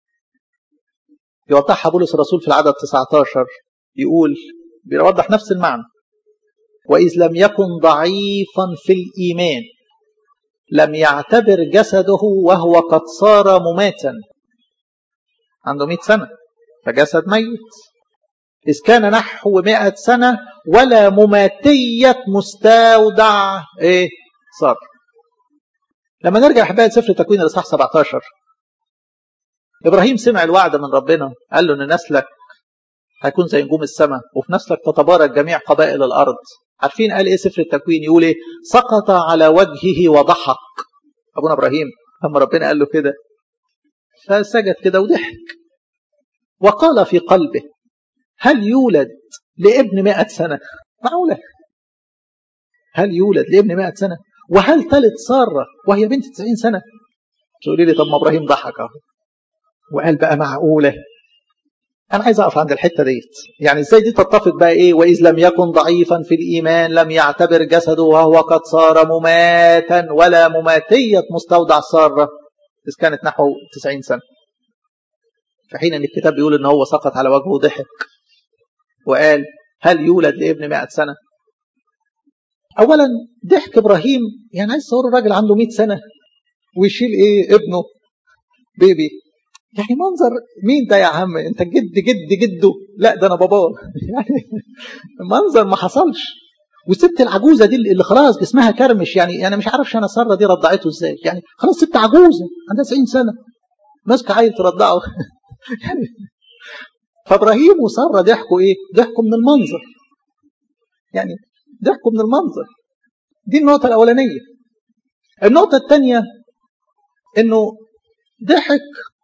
يوضحها بولس الرسول في العدد تسعة عشر، يقول بيوضح نفس المعنى: وإذ لم يكن ضعيفا في الإيمان لم يعتبر جسده وهو قد صار مماتا. عنده مئة سنة فجسد ميت، إذ كان نحو مئة سنة ولا مماتية مستودع إيه صار. لما نرجع أحبائي سفر التكوين الإصحاح سبعة عشر، إبراهيم سمع الوعد من ربنا، قال له إن نسلك هيكون زي نجوم السماء وفي نسلك تتبارك جميع قبائل الأرض. عارفين قال إيه سفر التكوين؟ يقول إيه؟ سقط على وجهه وضحك. أبونا إبراهيم لما ربنا قال له كده فسجد كده وضحك، وقال في قلبه هل يولد لابن مئة سنة؟ معقولة؟ هل يولد لابن مئة سنة؟ وهل تلد سارة وهي بنت تسعين سنة؟ تقولي لي طب ما إبراهيم ضحك أهو وقال بقى معقولة. أنا عايز أقف عند الحتة ديت، يعني إزاي دي تتفق بقى إيه؟ وإذ لم يكن ضعيفا في الإيمان لم يعتبر جسده وهو قد صار مماتا ولا مماتية مستودع سارة إذ كانت نحو تسعين سنة. في حين أن الكتاب بيقول إن هو سقط على وجهه وضحك وقال هل يولد لابن مئة سنة؟ أولا ضحك إبراهيم، يعني عايز تصور الراجل عنده مئة سنة ويشيل إيه ابنه بيبي، يعني منظر مين ده يا عم؟ انت جد جد جده؟ لا ده انا باباه. يعني منظر ما حصلش. والست العجوزه دي اللي خلاص جسمها كرمش، يعني انا يعني مش عارفش انا ساره دي رضعته ازاي، يعني خلاص ست عجوزه عندها تسعين سنه ماسكه عيل ترضعه. يعني فابراهيم وساره ضحكوا ايه؟ ضحكوا من المنظر، يعني ضحكوا من المنظر. دي النقطه الاولانيه. النقطه الثانيه انه ضحك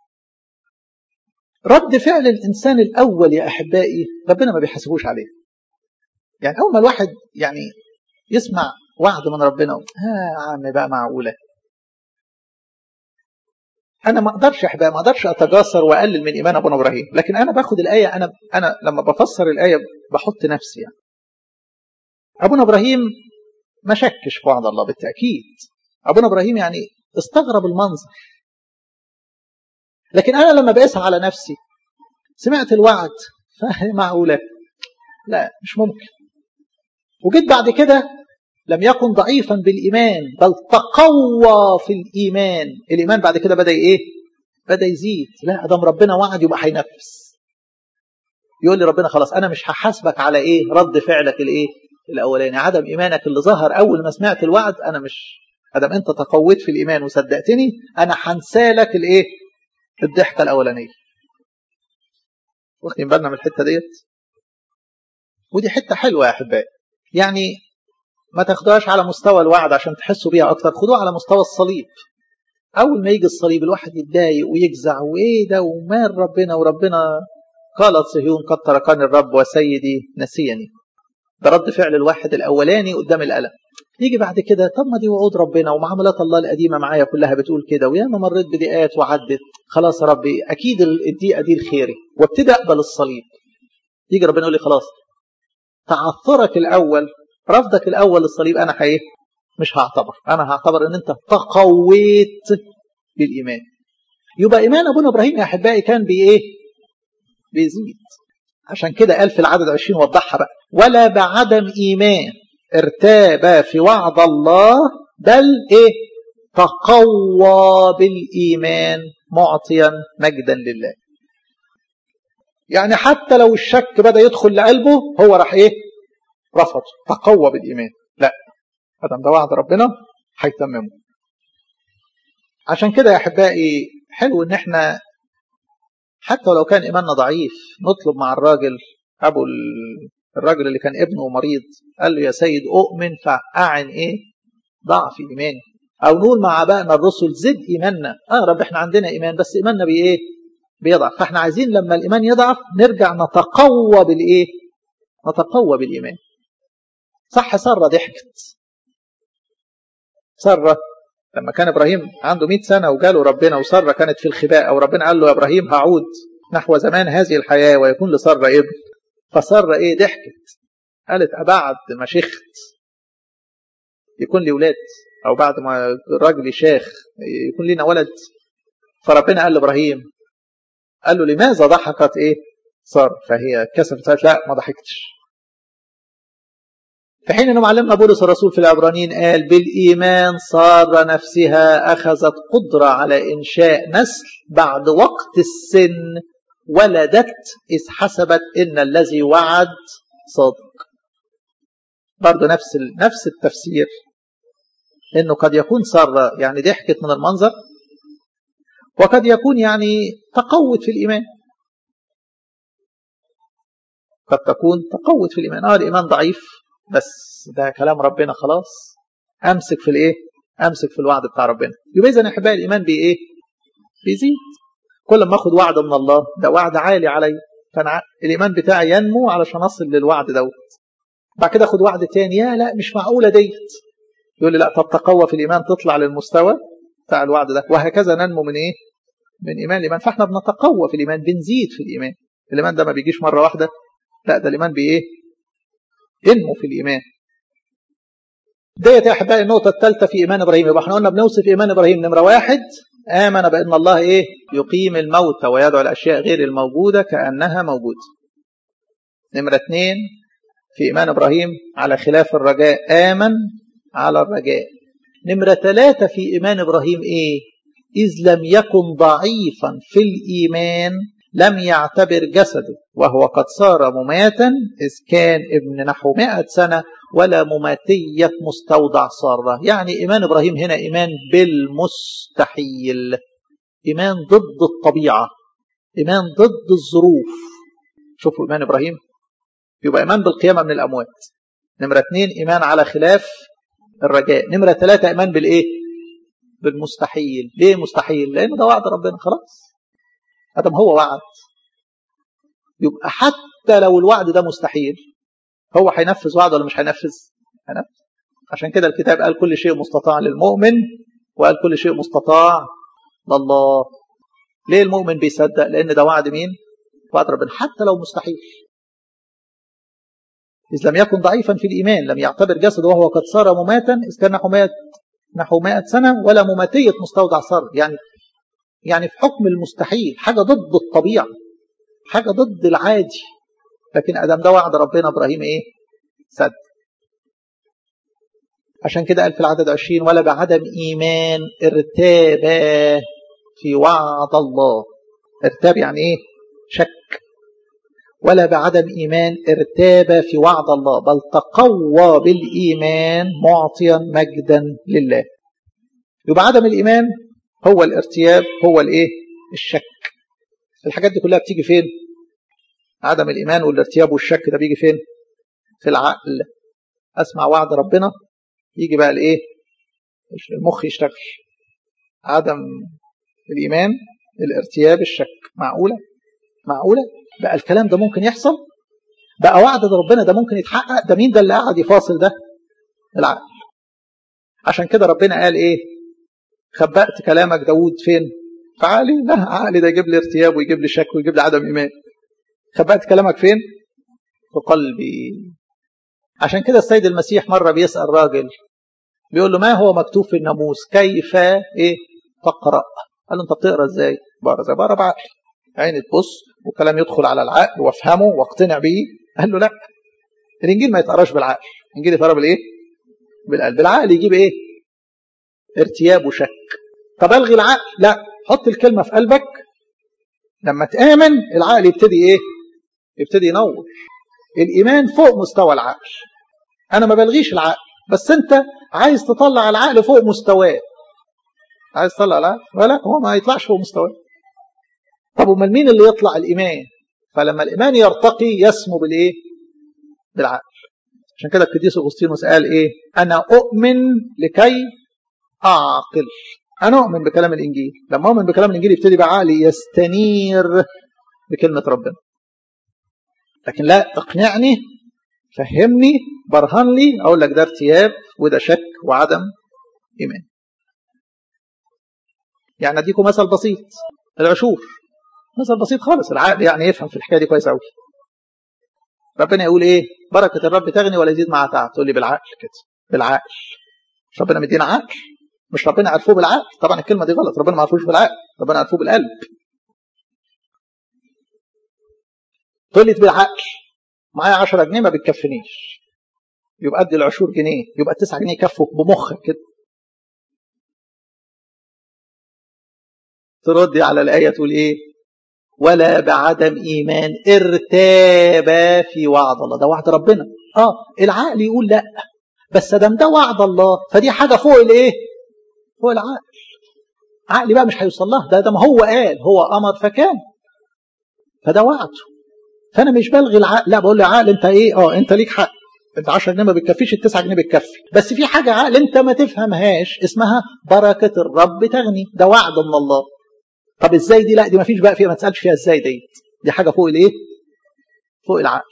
رد فعل الإنسان الأول يا أحبائي ربنا ما بيحاسبوش عليه. يعني أول ما الواحد يعني يسمع وعد من ربنا ها عم بقى معقولة، أنا ما أقدرش أحبائي ما أقدرش أتجاسر وأقلل من إيمان أبونا إبراهيم، لكن أنا باخد الآية، أنا أنا لما بفسر الآية بحط نفسي. يعني أبونا إبراهيم ما شكش في وعد الله بالتأكيد، أبونا إبراهيم يعني استغرب المنظر، لكن أنا لما بقيسها على نفسي سمعت الوعد معقولة؟ لا مش ممكن. وجيت بعد كده لم يكن ضعيفا بالإيمان بل تقوى في الإيمان. الإيمان بعد كده بدأ إيه؟ بدأ يزيد. لا أدام ربنا وعد يبقى هينفذ. يقول لي ربنا خلاص أنا مش هحاسبك على إيه؟ رد فعلك الإيه؟ الأولاني، عدم إيمانك اللي ظهر أول ما سمعت الوعد. أنا مش أدام أنت تقويت في الإيمان وصدقتني أنا هنسالك الإيه؟ الضحكة الأولانية. واخدين بالنا من الحتة ديت؟ ودي حتة حلوة يا أحبائي، يعني ما تاخدوهاش على مستوى الوعد عشان تحسوا بيها أكتر، خدوها على مستوى الصليب. أول ما يجي الصليب الواحد يتضايق ويجزع وإيه ده ومال ربنا، وربنا قالت صهيون قد تركني الرب وسيدي نسيني. ده رد فعل الواحد الأولاني قدام الألم. يجي بعد كده طب ما دي وعود ربنا ومعاملات الله القديمة معايا كلها بتقول كده، وياما مريت بضيقات وعدت، خلاص يا ربي أكيد الضيقة دي الخيري، وابتدي أقبل الصليب. يجي ربنا يقول لي خلاص تعثرك الأول، رفضك الأول للصليب أنا حقيقي مش هعتبر، أنا هعتبر أن أنت تقويت بالإيمان. يبقى إيمان أبونا إبراهيم يا أحبائي كان بإيه؟ بيزيد. عشان كده قال في العدد عشرين وضحها بقى ولا بعدم إيمان ارتاب في وعد الله بل إيه؟ تقوى بالإيمان معطيا مجدا لله. يعني حتى لو الشك بدأ يدخل لقلبه هو راح إيه؟ رفض، تقوى بالإيمان. لا هذا ده وعد ربنا هيتممه. عشان كده يا أحبائي حلو إن احنا حتى لو كان إيماننا ضعيف نطلب مع الراجل أبو الراجل اللي كان ابنه مريض، قال له يا سيد أؤمن فأعن إيه؟ ضعف إيماني. أو نقول مع آبائنا الرسل زد إيماننا. آه رب احنا عندنا إيمان بس إيماننا بإيه؟ بيضعف، فاحنا عايزين لما الإيمان يضعف نرجع نتقوى بالإيه؟ نتقوى بالإيمان. صح سارة ضحكت. سارة لما كان إبراهيم عنده مئة سنة وجاله ربنا وسارة كانت في الخباء، أو ربنا قال له يا إبراهيم هعود نحو زمان هذه الحياة ويكون لسارة ابن، فسارة إيه؟ ضحكت. قالت أبعد ما شخت يكون لي ولاد، أو بعد ما راجلي شيخ يكون لنا ولد. فربنا قال لإبراهيم قال له لماذا ضحكت إيه؟ سارة؟ فهي كسفت قالت لا ما ضحكتش. في حين أنه معلمنا بولس الرسول في العبرانيين قال بالإيمان سارة نفسها أخذت قدرة على إنشاء نسل بعد وقت السن ولدت إذ حسبت إن الذي وعد صادق. برضو نفس نفس التفسير، إنه قد يكون سارة يعني ضحكت من المنظر، وقد يكون يعني تقوت في الإيمان. قد تكون تقوت في الإيمان، آه الإيمان ضعيف، بس ده كلام ربنا خلاص، أمسك في الإيه؟ أمسك في الوعد بتاع ربنا. يبقى إذن أحبائي الإيمان بإيه؟ بيزيد. كل ما أخذ وعد من الله، ده وعد عالي علي، فأنا الإيمان بتاعي ينمو علشان أصل للوعد دوت. بعد كده أخذ وعد تاني، يا لا مش معقولة ديت، يقول لي لا طب تقوى في الإيمان، تطلع للمستوى بتاع الوعد ده، وهكذا ننمو من إيه؟ من إيمان الإيمان. فإحنا بنتقوى في الإيمان، بنزيد في الإيمان. الإيمان ده ما بيجيش مرة واحدة، لا ده الإيمان بإيه؟ ينمو في الإيمان. ديت يا أحبائي النقطة الثالثة في إيمان إبراهيم. يبقى احنا قلنا بنوصف إيمان إبراهيم، نمرة واحد آمن بأن الله إيه؟ يقيم الموتى ويدعو الأشياء غير الموجودة كأنها موجودة. نمرة اثنين في إيمان إبراهيم على خلاف الرجاء، آمن على الرجاء. نمرة ثلاثة في إيمان إبراهيم إيه؟ إذ لم يكن ضعيفا في الإيمان لم يعتبر جسده وهو قد صار مماتا إذ كان ابن نحو مائة سنة ولا مماتية مستودع سارة. يعني إيمان إبراهيم هنا إيمان بالمستحيل، إيمان ضد الطبيعة، إيمان ضد الظروف. شوفوا إيمان إبراهيم يبقى إيمان بالقيامة من الأموات. نمرة اثنين إيمان على خلاف الرجاء. نمرة ثلاثة إيمان بالإيه؟ بالمستحيل. ليه مستحيل؟ لأنه ده وعد ربنا خلاص، أدم هو وعد، يبقى حتى لو الوعد ده مستحيل هو هينفذ وعده ولا مش هينفذ؟ هينفذ. عشان كده الكتاب قال كل شيء مستطاع للمؤمن، وقال كل شيء مستطاع لله. ليه المؤمن بيصدق؟ لأن ده وعد مين؟ وعد ربنا حتى لو مستحيل. إذ لم يكن ضعيفا في الإيمان لم يعتبر جسده وهو قد صار مماتا إذ كان نحو مائة نحو مائة سنة ولا مماتية مستودع صار. يعني يعني في حكم المستحيل، حاجة ضد الطبيعة، حاجة ضد العادي. لكن أدم ده وعد ربنا، إبراهيم إيه؟ صدق. عشان كده قال في العدد عشرين ولا بعدم إيمان ارتاب في وعد الله. ارتاب يعني إيه؟ شك. ولا بعدم إيمان ارتاب في وعد الله بل تقوى بالإيمان معطيا مجدا لله. يبقى عدم الإيمان هو الارتياب، هو الإيه؟ الشك. الحاجات دي كلها بتيجي فين؟ عدم الإيمان والارتياب والشك ده بيجي فين؟ في العقل. أسمع وعد ربنا يجي بقى الإيه؟ المخ يشتغل. عدم الإيمان الارتياب الشك. معقولة؟ معقولة؟ بقى الكلام ده ممكن يحصل؟ بقى وعد ربنا ده ممكن يتحقق؟ ده مين ده اللي قاعد يفاصل ده؟ العقل. عشان كده ربنا قال إيه؟ خبأت كلامك داود فين؟ في عقلي؟ لا، عقلي ده يجيب لي ارتياب ويجيب لي شك ويجيب لي عدم إيمان. خبأت كلامك فين؟ في قلبي. عشان كده السيد المسيح مرة بيسأل راجل بيقول له ما هو مكتوب في الناموس كيف إيه تقرأ؟ قال له أنت بتقرأ إزاي؟ بقرأ زي بقرأ بعقل، عيني تبص والكلام يدخل على العقل وافهمه واقتنع بيه. قال له لا، الإنجيل ما يتقراش بالعقل، الإنجيل يتقرا بالإيه؟ بالقلب. بالعقل يجيب إيه؟ ارتياب وشك. طب ألغي العقل؟ لا، حط الكلمة في قلبك. لما تآمن العقل يبتدي إيه؟ يبتدي ينور. الإيمان فوق مستوى العقل. أنا ما بلغيش العقل، بس أنت عايز تطلع العقل فوق مستواه. عايز تطلع العقل؟ ولا هو ما يطلعش فوق مستواه. طب ومال مين اللي يطلع؟ الإيمان. فلما الإيمان يرتقي يسمو بالإيه؟ بالعقل. عشان كده القديس أغسطينوس قال إيه؟ أنا أؤمن لكي أعقل. أنا أؤمن بكلام الإنجيل. لما أؤمن بكلام الإنجيل يبتدي بقى عقلي يستنير بكلمة ربنا. لكن لا تقنعني، فهمني، برهن لي، أقول لك ده ارتياب وده شك وعدم إيمان. يعني أديكم مثل بسيط، العشور مثل بسيط خالص. العقل يعني يفهم في الحكاية دي كويس أوي. ربنا يقول إيه؟ بركة الرب تغني ولا يزيد معها تعب. تقول لي بالعقل كده، بالعقل. مش ربنا مدينا عقل؟ مش ربنا عرفوه بالعقل؟ طبعا الكلمة دي غلط، ربنا ما عرفوش بالعقل، ربنا عرفوه بالقلب. تقول لي بالعقل معايا عشرة جنيه ما بتكفنيش، يبقى ادي العشور جنيه، يبقى التسعة جنيه يكفوا بمخك كده. تردي على الآية تقول إيه؟ ولا بعدم إيمان ارتاب في وعد الله. ده وعد ربنا. آه العقل يقول لا، بس دام ده وعد الله فدي حاجة فوق الإيه؟ فوق العقل. عقلي بقى مش هيوصل لها. ده ده ما هو قال، هو أمر فكان، فده وعده. فأنا مش بلغي العقل، لا بقول له عقل أنت إيه؟ آه أنت ليك حق، أنت عشرة جنيه ما بتكفيش، التسعة جنيه بتكفي، بس في حاجة عقل أنت ما تفهمهاش اسمها بركة الرب تغني. ده وعد من الله. طب إزاي دي؟ لا دي ما فيش بقى فيها، ما تسألش فيها إزاي دي. دي حاجة فوق الإيه؟ فوق العقل.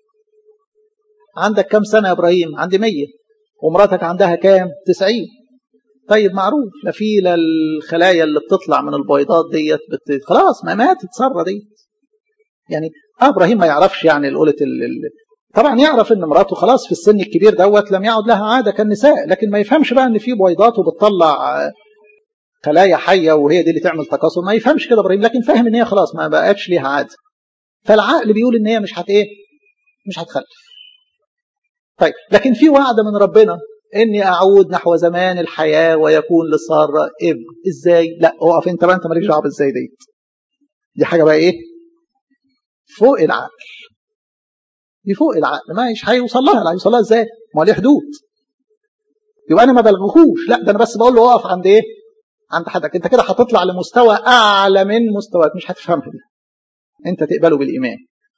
عندك كم سنة يا إبراهيم؟ عندي مية. ومراتك عندها كام؟ تسعين. طيب معروف، لا في لا الخلايا اللي بتطلع من البيضات ديت بت... خلاص ما ماتت صار ديت. يعني ابراهيم ما يعرفش يعني القولة ال... ال... طبعا يعرف ان مراته خلاص في السن الكبير دوت لم يعد لها عاده كالنساء، لكن ما يفهمش بقى ان في بيضات وبتطلع خلايا حيه وهي دي اللي تعمل تكاثر. ما يفهمش كده ابراهيم، لكن فاهم ان هي خلاص ما بقتش ليها عاده. فالعقل بيقول ان هي مش هت ايه؟ مش هتخلف. طيب لكن في وعد من ربنا اني اعود نحو زمان الحياه ويكون لساره ابن. ازاي؟ لا اقف انت بقى، انت مالكش دعوه بالازاي دي. دي حاجه بقى ايه؟ فوق العقل. دي فوق العقل، ما مش هيوصل لها. لا هيوصل لها ازاي؟ ما هو ليه حدود. يبقى انا ما بلغهوش، لا ده انا بس بقول له اقف عند ايه؟ عند حدك. انت كده هتطلع لمستوى اعلى من مستواك، مش هتفهمها دي. انت تقبله بالايمان.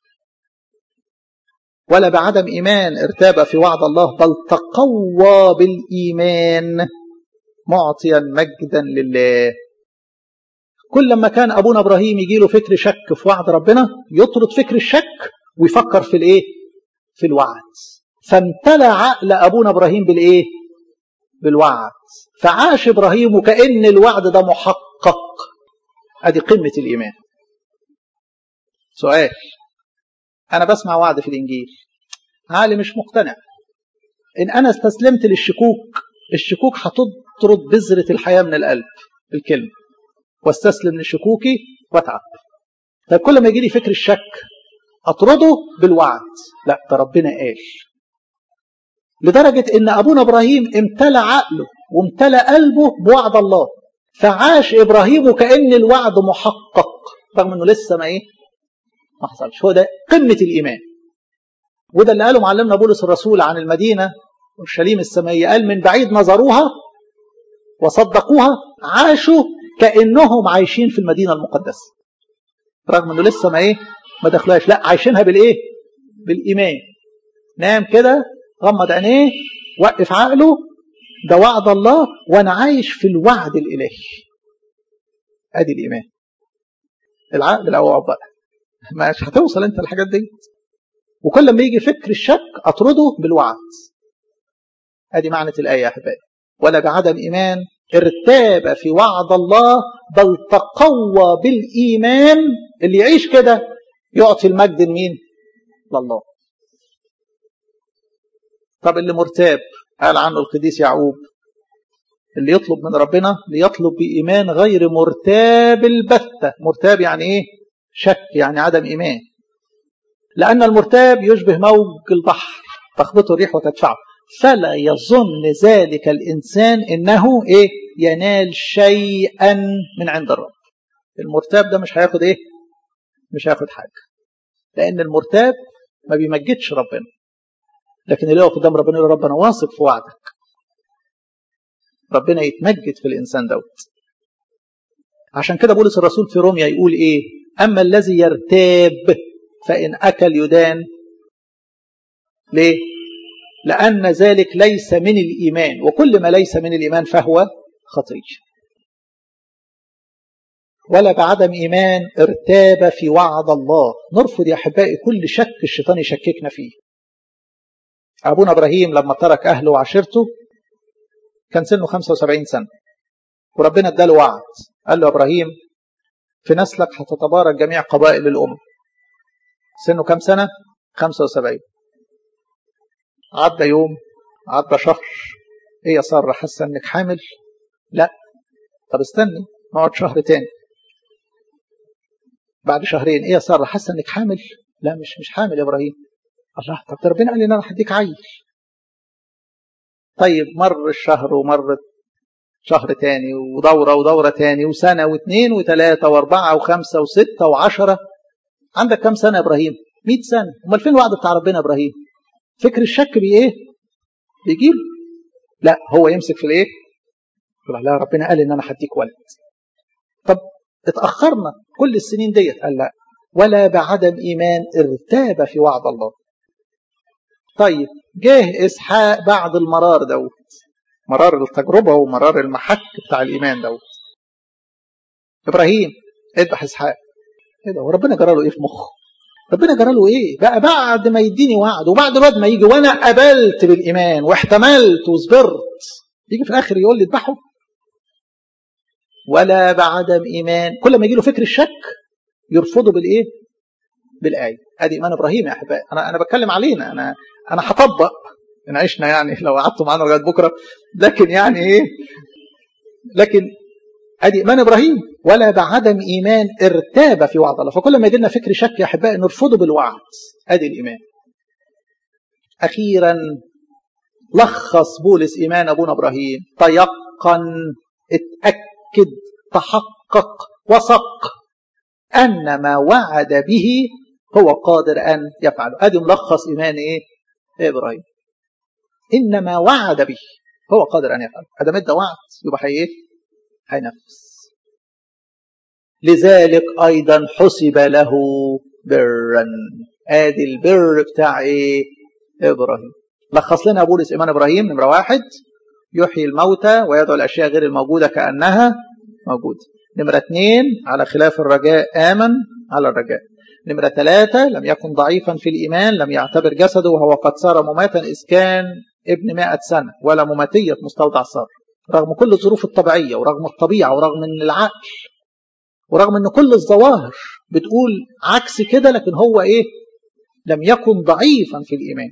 ولا بعدم ايمان ارتاب في وعد الله، بل تقوى بالايمان معطيا مجدا لله. كل ما كان ابونا ابراهيم يجي له فكر شك في وعد ربنا يطرد فكر الشك ويفكر في الايه؟ في الوعد. فامتلأ عقل ابونا ابراهيم بالايه؟ بالوعد. فعاش ابراهيم وكأن الوعد ده محقق. ادي قمة الايمان. سؤال، انا بسمع وعد في الانجيل، عقلي مش مقتنع. ان انا استسلمت للشكوك، الشكوك هتطرد بذرة الحياة من القلب الكلمة، واستسلم لشكوكي واتعب. طيب كل ما يجي لي فكر الشك اطرده بالوعد. لا ده ربنا قال. لدرجة ان ابونا ابراهيم امتلأ عقله وامتلأ قلبه بوعد الله، فعاش ابراهيم وكأن الوعد محقق رغم انه لسه ما ايه؟ ما حصلش. هو ده قمة الايمان. وده اللي قاله معلمنا بولس الرسول عن المدينة اورشليم السمائية، قال من بعيد نظروها وصدقوها، عاشوا كأنهم عايشين في المدينة المقدسة رغم انه لسه ما ايه؟ ما دخلوهاش. لا عايشينها بالايه؟ بالايمان. نام كده، غمض عينيه، وقف عقله، ده وعد الله وانا عايش في الوعد الالهي. ادي الايمان. العقل الاول بقى مش هتوصل انت الحاجات دي. وكل ما يجي فكر الشك اطرده بالوعد. ادي معنى الايه يا احبائي. ولا بعدم ايمان ارتاب في وعد الله، بل تقوى بالايمان. اللي يعيش كده يعطي المجد لمين؟ لله. طب اللي مرتاب، قال عنه القديس يعقوب اللي يطلب من ربنا ليطلب بإيمان غير مرتاب البتة. مرتاب يعني ايه؟ شك، يعني عدم إيمان. لأن المرتاب يشبه موج البحر تخبطه الريح وتدفعه، فلا يظن ذلك الإنسان إنه إيه؟ ينال شيئا من عند الرب. المرتاب ده مش هياخد إيه؟ مش هياخد حاجة. لأن المرتاب ما بيمجدش ربنا. لكن اللي يقف قدام ربنا يقول ربنا واثق في وعدك، ربنا يتمجد في الإنسان دوت. عشان كده بولس الرسول في روميا يقول إيه؟ أما الذي يرتاب فإن أكل يدان. ليه؟ لأن ذلك ليس من الإيمان، وكل ما ليس من الإيمان فهو خطية. ولا بعدم إيمان ارتاب في وعد الله. نرفض يا أحبائي كل شك الشيطان يشككنا فيه. أبونا إبراهيم لما ترك أهله وعشيرته كان سنه خمسة وسبعين سنة، وربنا اداله وعد، قال له إبراهيم في نسلك هتتبارك جميع قبائل الأمم. سنه كم سنة؟ خمسة وسبعين. عدى يوم، عدى شهر، ايه يا سارة حاسة انك حامل؟ لا. طب استني نقعد شهر تاني. بعد شهرين، ايه يا سارة حاسة انك حامل؟ لا مش مش حامل يا ابراهيم. الله، طب ربنا قال لي ان انا هديك عيل. طيب مر الشهر ومرت شهر تاني ودورة ودورة تاني وسنة واثنين وثلاثة واربعة وخمسة وستة وعشرة. عندك كم سنة يا إبراهيم؟ مئة سنة. امال فين الوعد بتاع ربنا يا إبراهيم؟ فكر الشك بي إيه؟ بيجيب. لا هو يمسك في الإيه؟ يقول لا ربنا قال إن أنا هديك ولد. طب اتأخرنا كل السنين ديت. قال لا، ولا بعدم إيمان ارتاب في وعد الله. طيب جه إسحاق بعد المرار دوت، مرار التجربة ومرار المحك بتاع الإيمان دوت. إبراهيم اذبح إسحاق. ايه ده؟ وربنا جرى له ايه في مخه؟ ربنا جرى له ايه بقى بعد ما يديني وعد وبعد الوعد ما يجي وانا قبلت بالايمان واحتملت وصبرت، يجي في الاخر يقول لي اذبحه؟ ولا بعدم ايمان، كل ما يجي له فكر الشك يرفضه بالايه؟ بالايه. ادي ايمان ابراهيم يا احبائي. انا انا بتكلم علينا، انا انا هطبق ان عشنا يعني لو قعدتوا معانا لغايه بكره، لكن يعني ايه، لكن ادي ايمان ابراهيم. ولا بعدم ايمان ارتاب في وعد الله. فكل ما يجي لنا فكر شك يا احبائي نرفضه بالوعد. ادي الايمان. اخيرا لخص بولس ايمان ابونا ابراهيم: تيقن، اتاكد، تحقق، وثق ان ما وعد به هو قادر ان يفعله. ادي ملخص ايمان ايه؟ ابراهيم. ان ما وعد به هو قادر ان يفعله. ادام ادى وعد يبقى ايه؟ هينفذ. لذلك أيضا حسب له برا. آدي البر بتاع إيه؟ إبراهيم. لخص لنا بولس إيمان إبراهيم: نمرة واحد، يحيي الموتى ويدعو الأشياء غير الموجودة كأنها موجودة. نمرة اثنين، على خلاف الرجاء آمن على الرجاء. نمرة ثلاثة، لم يكن ضعيفا في الإيمان، لم يعتبر جسده وهو قد صار مماتا إذ كان ابن مائة سنة ولا مماتية مستودع صار، رغم كل الظروف الطبيعية ورغم الطبيعة ورغم ان العقل ورغم ان كل الظواهر بتقول عكس كده، لكن هو ايه؟ لم يكن ضعيفا في الايمان.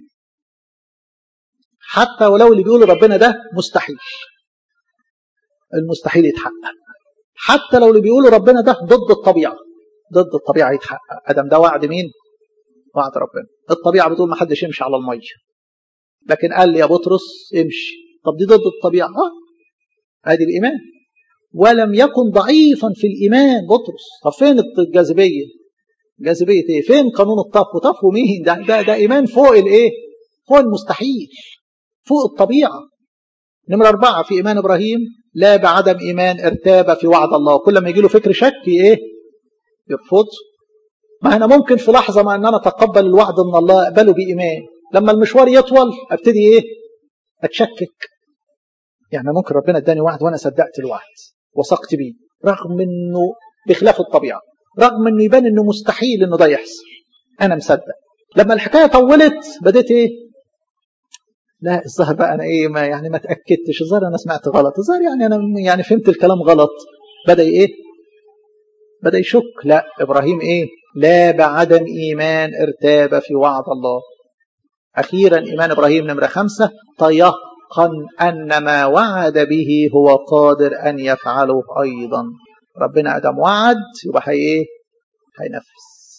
حتى ولو اللي بيقول ربنا ده مستحيل، المستحيل يتحقق. حتى لو اللي بيقول ربنا ده ضد الطبيعة، ضد الطبيعة يتحقق. ادم ده وعد مين؟ وعد ربنا. الطبيعة بتقول ما حدش يمشي على المية، لكن قال لي يا بطرس امشي. طب دي ضد الطبيعة. اه ادي الايمان. ولم يكن ضعيفا في الإيمان بطرس. طب فين الجاذبية؟ جاذبية ايه؟ فين قانون الطفو؟ طفو مين؟ ده, ده, ده إيمان فوق الايه؟ فوق المستحيل، فوق الطبيعة. نمرة أربعة في إيمان إبراهيم: لا بعدم إيمان ارتاب في وعد الله. كل ما يجي له فكر شك ايه؟ يرفض. ما أنا ممكن في لحظة ما أن أنا أتقبل الوعد من الله أقبله بإيمان، لما المشوار يطول أبتدي ايه؟ أتشكك. يعني ممكن ربنا اداني وعد وأنا صدقت الوعد وثقت بيه رغم انه بخلاف الطبيعه، رغم انه يبان انه مستحيل انه ده يحصل، انا مصدق. لما الحكايه طولت بديت ايه؟ لا الظاهر بقى انا ايه، ما يعني ما تاكدتش، الظاهر انا سمعت غلط، الظاهر يعني انا يعني فهمت الكلام غلط. بدا ايه؟ بدا يشك. لا ابراهيم ايه؟ لا بعدم ايمان ارتاب في وعد الله. اخيرا ايمان ابراهيم نمره خمسه: تيقن أن ما وعد به هو قادر أن يفعله أيضا. ربنا أدم وعد يبقى هي إيه؟ هينفذ.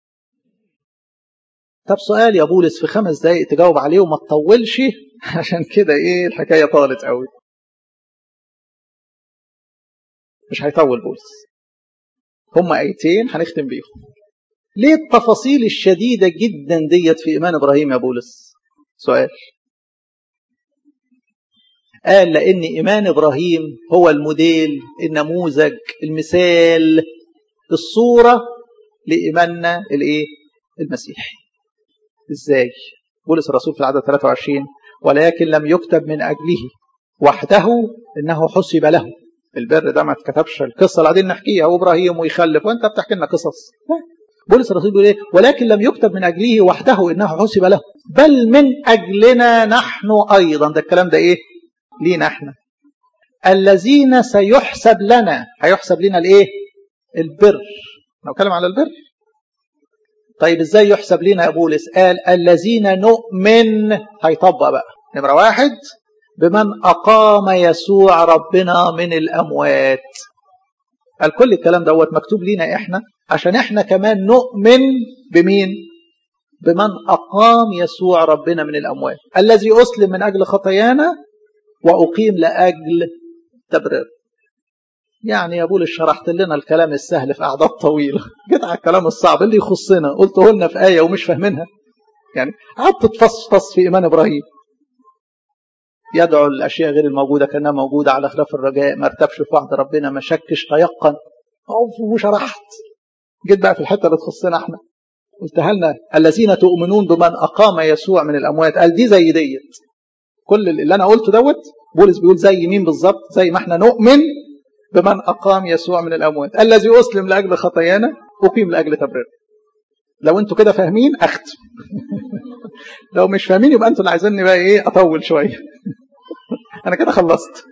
طب سؤال يا بولس في خمس دقايق تجاوب عليه وما تطولش، عشان كده إيه الحكاية طالت قوي. مش هيطول بولس، هم آيتين هنختم بيهم. ليه التفاصيل الشديدة جدا ديت في إيمان إبراهيم يا بولس؟ سؤال. قال لأن إيمان إبراهيم هو الموديل، النموذج، المثال، الصورة لإيماننا الإيه؟ المسيحي. إزاي؟ بولس الرسول في العدد ثلاثة وعشرين: ولكن لم يكتب من أجله وحده إنه حسب له. البر ده ما اتكتبش القصة اللي قاعدين نحكيها وإبراهيم ويخلف وأنت بتحكي لنا قصص. بولس الرسول بيقول إيه؟ ولكن لم يكتب من أجله وحده إنه حسب له، بل من أجلنا نحن أيضا. ده الكلام ده إيه؟ لينا احنا، الذين سيحسب لنا. هيحسب لنا الايه؟ البر. نتكلم على البر. طيب ازاي يحسب لنا يا بولس؟ قال الذين نؤمن. هيطبق بقى نمرة واحد: بمن أقام يسوع ربنا من الأموات. قال كل الكلام دوت مكتوب لنا احنا عشان احنا كمان نؤمن بمين؟ بمن أقام يسوع ربنا من الأموات، الذي أسلم من أجل خطايانا وأقيم لأجل تبرر. يعني يا بولس شرحت لنا الكلام السهل في أعداد طويلة، جيت على الكلام الصعب اللي يخصنا قلته لنا في آية ومش فاهمينها. يعني قعدت تفصفص في إيمان إبراهيم، يدعو الأشياء غير الموجودة كأنها موجودة، على خلاف الرجاء، ما ارتبش في وعد ربنا، ما شكش تيقن، وشرحت. جيت بقى في الحتة اللي تخصنا احنا، قلتها لنا الذين تؤمنون بمن أقام يسوع من الأموات. قال دي زي ديت، كل اللي أنا قلته دوت بولس بيقول زي مين بالظبط؟ زي ما احنا نؤمن بمن أقام يسوع من الأموات، الذي أسلم لأجل خطايانا أقيم لأجل تبرير. لو انتوا كده فاهمين أختم. لو مش فاهمين يبقى انتوا اللي عايزيني بقى ايه أطول شوية. أنا كده خلصت.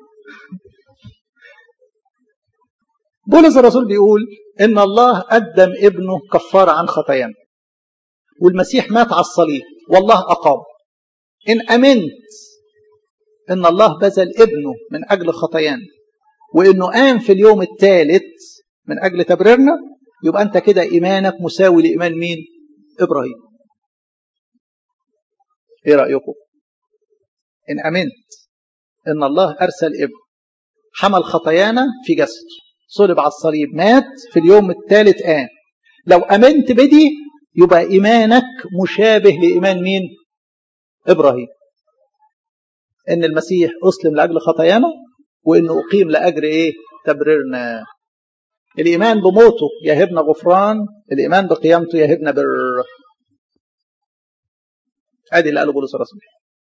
بولس الرسول بيقول إن الله قدم ابنه كفارة عن خطايانا، والمسيح مات على الصليب والله أقام. إن أمنت إن الله بذل ابنه من أجل خطايانا وإنه قام في اليوم الثالث من أجل تبريرنا، يبقى أنت كده إيمانك مساوي لإيمان مين؟ إبراهيم. إيه رأيكم؟ إن أمنت إن الله أرسل ابن حمل خطايانا في جسد، صلب على الصليب، مات في اليوم الثالث قام، لو أمنت بدي يبقى إيمانك مشابه لإيمان مين؟ إبراهيم. إن المسيح أسلم لأجل خطايانا وإنه أقيم لأجل إيه؟ تبريرنا. الإيمان بموته يهبنا غفران، الإيمان بقيامته يهبنا بر. أدي اللي قاله بولس الرسول.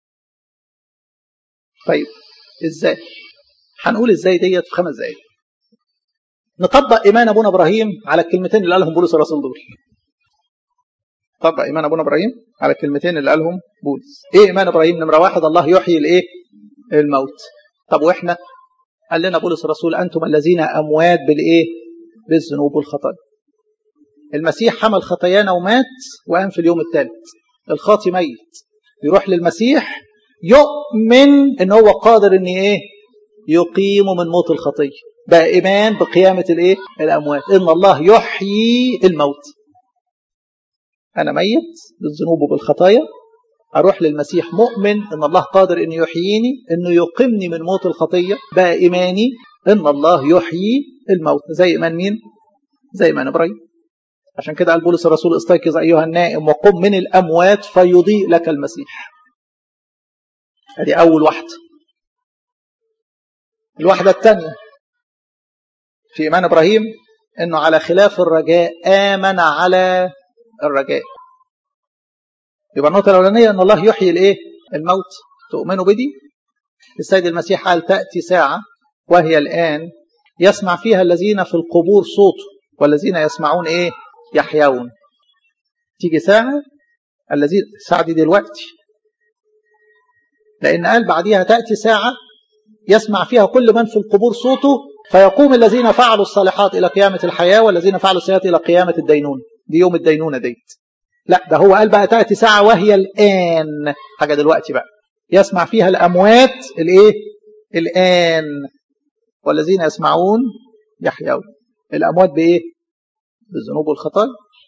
طيب إزاي؟ هنقول إزاي ديت في خمس دقايق. نطبق إيمان أبونا إبراهيم على الكلمتين اللي قالهم بولس الرسول دول. طبق إيمان أبونا إبراهيم على الكلمتين اللي قالهم بولس. إيه إيمان إبراهيم؟ نمرة واحد، الله يحيي الإيه؟ الموت. طب وإحنا؟ قال لنا بولس الرسول أنتم الذين أموات بالإيه؟ بالذنوب والخطايا. المسيح حمل خطايانا ومات وقام في اليوم الثالث. الخاطي ميت يروح للمسيح يؤمن إن هو قادر إن إيه؟ يقيمه من موت الخطية. بقى إيمان بقيامة الإيه؟ الأموات. إن الله يحيي الموت. أنا ميت بالذنوب وبالخطايا، أروح للمسيح مؤمن إن الله قادر إنه يحييني، إنه يقيمني من موت الخطية. بقى إيماني إن الله يحيي الموت. زي إيمان مين؟ زي إيمان إبراهيم. عشان كده قال بولس الرسول استيقظ أيها النائم وقم من الأموات فيضيء لك المسيح. هذه أول واحدة. الواحدة الثانية في إيمان إبراهيم إنه على خلاف الرجاء آمن على الرجاء. يبقى النقطة الأولانية إن الله يحيي الإيه؟ الموت. تؤمنوا بدي؟ السيد المسيح قال تأتي ساعة وهي الآن يسمع فيها الذين في القبور صوته والذين يسمعون إيه؟ يحيون. تيجي ساعة، الذين الساعة دي دلوقتي، لأن قال بعديها تأتي ساعة يسمع فيها كل من في القبور صوته فيقوم الذين فعلوا الصالحات إلى قيامة الحياة والذين فعلوا السيئات إلى قيامة الدينون. دي يوم الدينونة ديت. لا، ده هو قال بقى تأتي ساعة وهي الآن، حاجة دلوقتي بقى، يسمع فيها الأموات الإيه؟ الآن، والذين يسمعون يحيون. الأموات بإيه؟ بالذنوب والخطايا.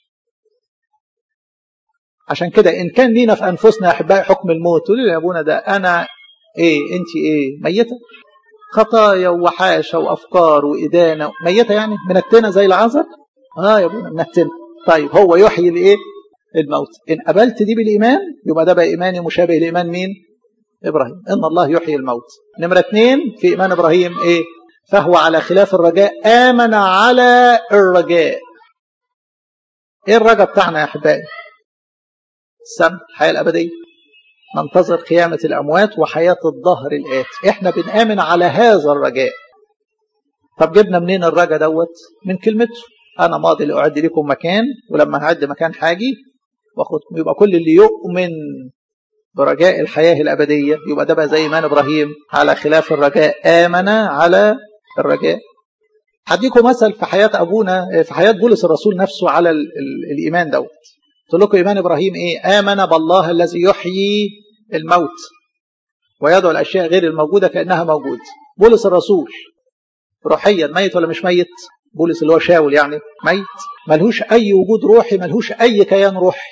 عشان كده إن كان لينا في أنفسنا يا أحبائي حكم الموت، تقول لي يا أبونا ده أنا إيه؟ أنت إيه؟ ميتة؟ خطايا ووحاشة وأفكار وإدانة، ميتة يعني منتنة زي العذر؟ آه يا أبونا منتنة. طيب هو يحيي الإيه؟ الموت. إن قبلت دي بالإيمان يبقى ده بقى إيماني مشابه لإيمان مين؟ إبراهيم. إن الله يحيي الموت. نمرة اثنين في إيمان إبراهيم إيه؟ فهو على خلاف الرجاء آمن على الرجاء. إيه الرجاء بتاعنا يا أحبائي؟ السماء، الحياة الأبدية. ننتظر قيامة الأموات وحياة الظهر الآتي. إحنا بنآمن على هذا الرجاء. طب جبنا منين الرجاء دوت؟ من كلمته أنا ماضي لأعد لكم مكان، ولما هعد مكان حاجي واخدكم. يبقى كل اللي يؤمن برجاء الحياة الأبدية يبقى ده بقى زي إيمان إبراهيم على خلاف الرجاء آمن على الرجاء. هديكم مثل في حياة أبونا، في حياة بولس الرسول نفسه على ال ال الإيمان دوت. قلت لكم إيمان إبراهيم إيه؟ آمن بالله الذي يحيي الموت ويدعو الأشياء غير الموجودة كأنها موجود. بولس الرسول روحيا ميت ولا مش ميت؟ بولس اللي هو شاول يعني ميت، ملهوش أي وجود روحي، ملهوش أي كيان روحي.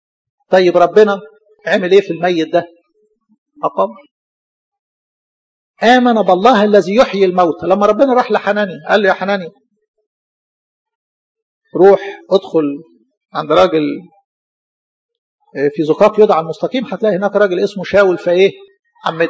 طيب ربنا عمل إيه في الميت ده؟ أقام. آمن بالله الذي يحيي الموتى. لما ربنا راح لحنانيا قال له يا حنانيا روح ادخل عند راجل في زقاق يدعى المستقيم، هتلاقي هناك راجل اسمه شاول فايه عمته.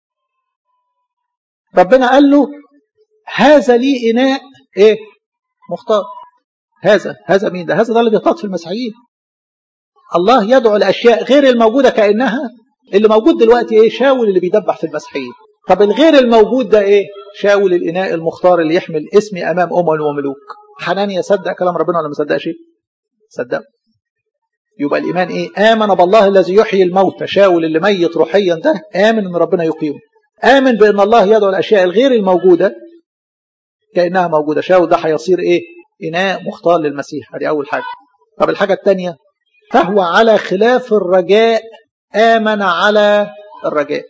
ربنا قال له هذا لي إناء ايه مختار. هذا هذا مين ده؟ هذا ده اللي بيطاط في المسيحيين. الله يدعو الأشياء غير الموجودة كأنها. اللي موجود دلوقتي ايه؟ شاول اللي بيدبح في المسيحيين. طب الغير الموجود ده ايه؟ شاول الإناء المختار اللي يحمل اسمي أمام أمم وملوك. حنانيا صدق كلام ربنا ولا ما صدقش؟ صدق. يبقى الإيمان ايه؟ آمن بالله الذي يحيي الموتى. شاول اللي ميت روحيا ده آمن ان ربنا يقيمه. آمن بأن الله يدعو الأشياء الغير الموجودة كأنها موجودة. شاول ده هيصير ايه؟ إناء مختار للمسيح. هذه أول حاجة. طب الحاجة الثانية، فهو على خلاف الرجاء آمن على الرجاء.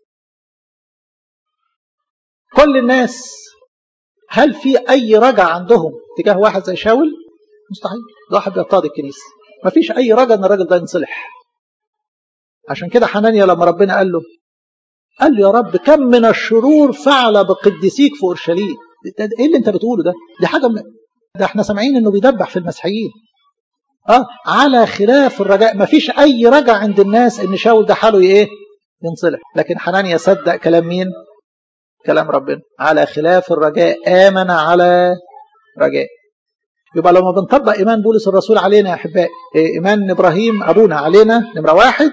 كل الناس هل في أي رجع عندهم تجاه واحد زي شاول؟ مستحيل. ده واحد بيضطهد الكنيسة، ما فيش أي رجع أن الراجل ده ينصلح. عشان كده حنانيا لما ربنا قال له قال له يا رب كم من الشرور فعل بقديسيك في أورشليم. إيه اللي أنت بتقوله ده؟ دي حاجة من... ده احنا سامعين إنه بيدبح في المسيحيين. آه على خلاف الرجاء، ما فيش أي رجع عند الناس إن شاول ده حاله إيه؟ ينصلح. لكن حنانيا صدق كلام مين؟ كلام ربنا. على خلاف الرجاء آمن على رجاء. يبقى لما بنطبق إيمان بولس الرسول علينا يا أحبائي، إيمان إبراهيم أبونا علينا، نمرة واحد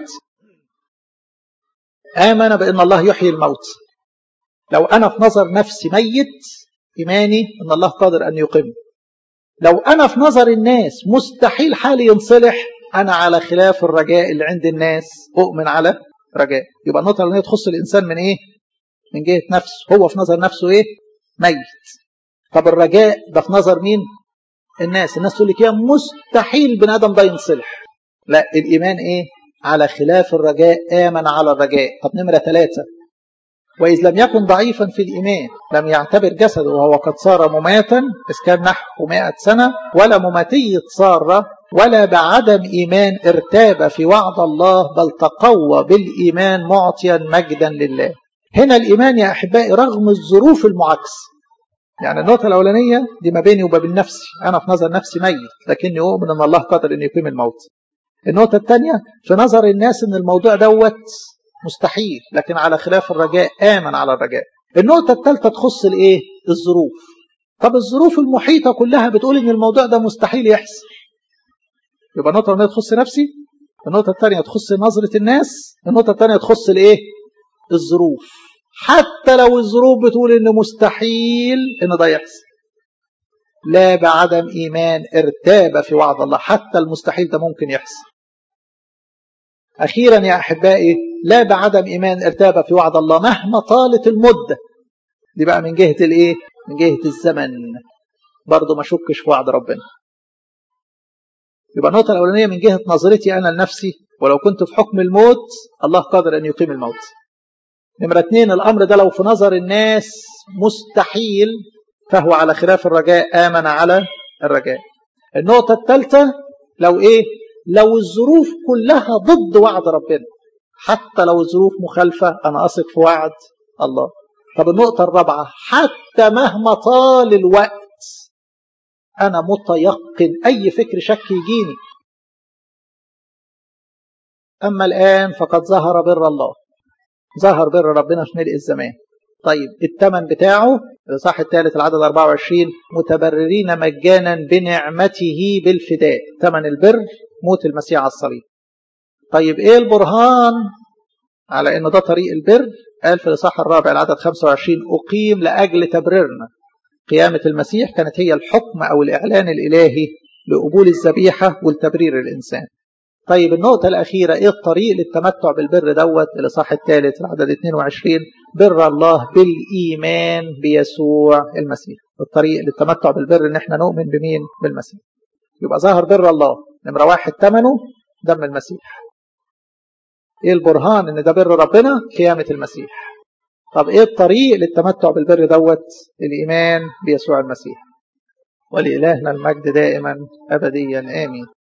آمن بأن الله يحيي الموت. لو أنا في نظر نفسي ميت، إيماني أن الله قادر أن يقيم. لو أنا في نظر الناس مستحيل حالي ينصلح، أنا على خلاف الرجاء اللي عند الناس أؤمن على رجاء. يبقى النقطة اللي تخص الإنسان من إيه؟ من جهة نفسه. هو في نظر نفسه إيه؟ ميت. طب الرجاء ده في نظر مين؟ الناس. الناس تقول لك يا مستحيل بن آدم ده ينصلح. لا، الإيمان إيه؟ على خلاف الرجاء آمن على الرجاء. طب نمرة ثلاثة، وإذ لم يكن ضعيفا في الإيمان لم يعتبر جسده وهو قد صار مماتا إذ كان نحو مائة سنة، ولا مماتية صار، ولا بعدم إيمان ارتاب في وعد الله، بل تقوى بالإيمان معطيا مجدا لله. هنا الإيمان يا أحبائي رغم الظروف المعاكسة. يعني النقطة الأولانية دي ما بيني وما بين نفسي، أنا في نظر نفسي ميت لكني أؤمن أن الله قادر أن يقيم الموت. النقطة الثانية في نظر الناس أن الموضوع دوت مستحيل، لكن على خلاف الرجاء آمن على الرجاء. النقطة الثالثة تخص الإيه؟ الظروف. طب الظروف المحيطة كلها بتقول أن الموضوع ده مستحيل يحصل. يبقى النقطة الأولانية تخص نفسي، النقطة الثانية تخص نظرة الناس، النقطة الثانية تخص الإيه؟ الظروف. حتى لو الظروف بتقول أنه مستحيل أن ده يحصل، لا بعدم إيمان ارتاب في وعد الله، حتى المستحيل ده ممكن يحصل. أخيرا يا أحبائي، لا بعدم إيمان ارتاب في وعد الله مهما طالت المدة. دي بقى من جهة الإيه؟ من جهة الزمن برضو ما شكش في وعد ربنا. يبقى النقطة الأولانية من جهة نظرتي أنا لنفسي، ولو كنت في حكم الموت الله قادر أن يقيم الموت. نمرة اثنين، الأمر ده لو في نظر الناس مستحيل فهو على خلاف الرجاء آمن على الرجاء. النقطة الثالثة لو إيه؟ لو الظروف كلها ضد وعد ربنا، حتى لو الظروف مخالفة أنا أثق في وعد الله. طب النقطة الرابعة، حتى مهما طال الوقت أنا متيقن أي فكر شك يجيني. أما الآن فقد ظهر بر الله، ظهر بر ربنا في ملء الزمان. طيب الثمن بتاعه الإصحاح الثالث العدد أربعة وعشرين، متبررين مجانا بنعمته بالفداء. ثمن البر موت المسيح على الصليب. طيب ايه البرهان على ان ده طريق البر؟ قال في الإصحاح الرابع العدد خمسة وعشرين، أقيم لأجل تبريرنا. قيامة المسيح كانت هي الحكم أو الإعلان الإلهي لقبول الذبيحة والتبرير الإنسان. طيب النقطة الأخيرة، إيه الطريق للتمتع بالبر دوت؟ الإصحاح الثالث العدد اثنين وعشرين، بر الله بالإيمان بيسوع المسيح. الطريق للتمتع بالبر إن احنا نؤمن بمين؟ بالمسيح. يبقى ظهر بر الله، نمرة واحد ثمنه دم المسيح. إيه البرهان إن ده بر ربنا؟ قيامة المسيح. طب إيه الطريق للتمتع بالبر دوت؟ الإيمان بيسوع المسيح. ولإلهنا المجد دائما أبديا آمين.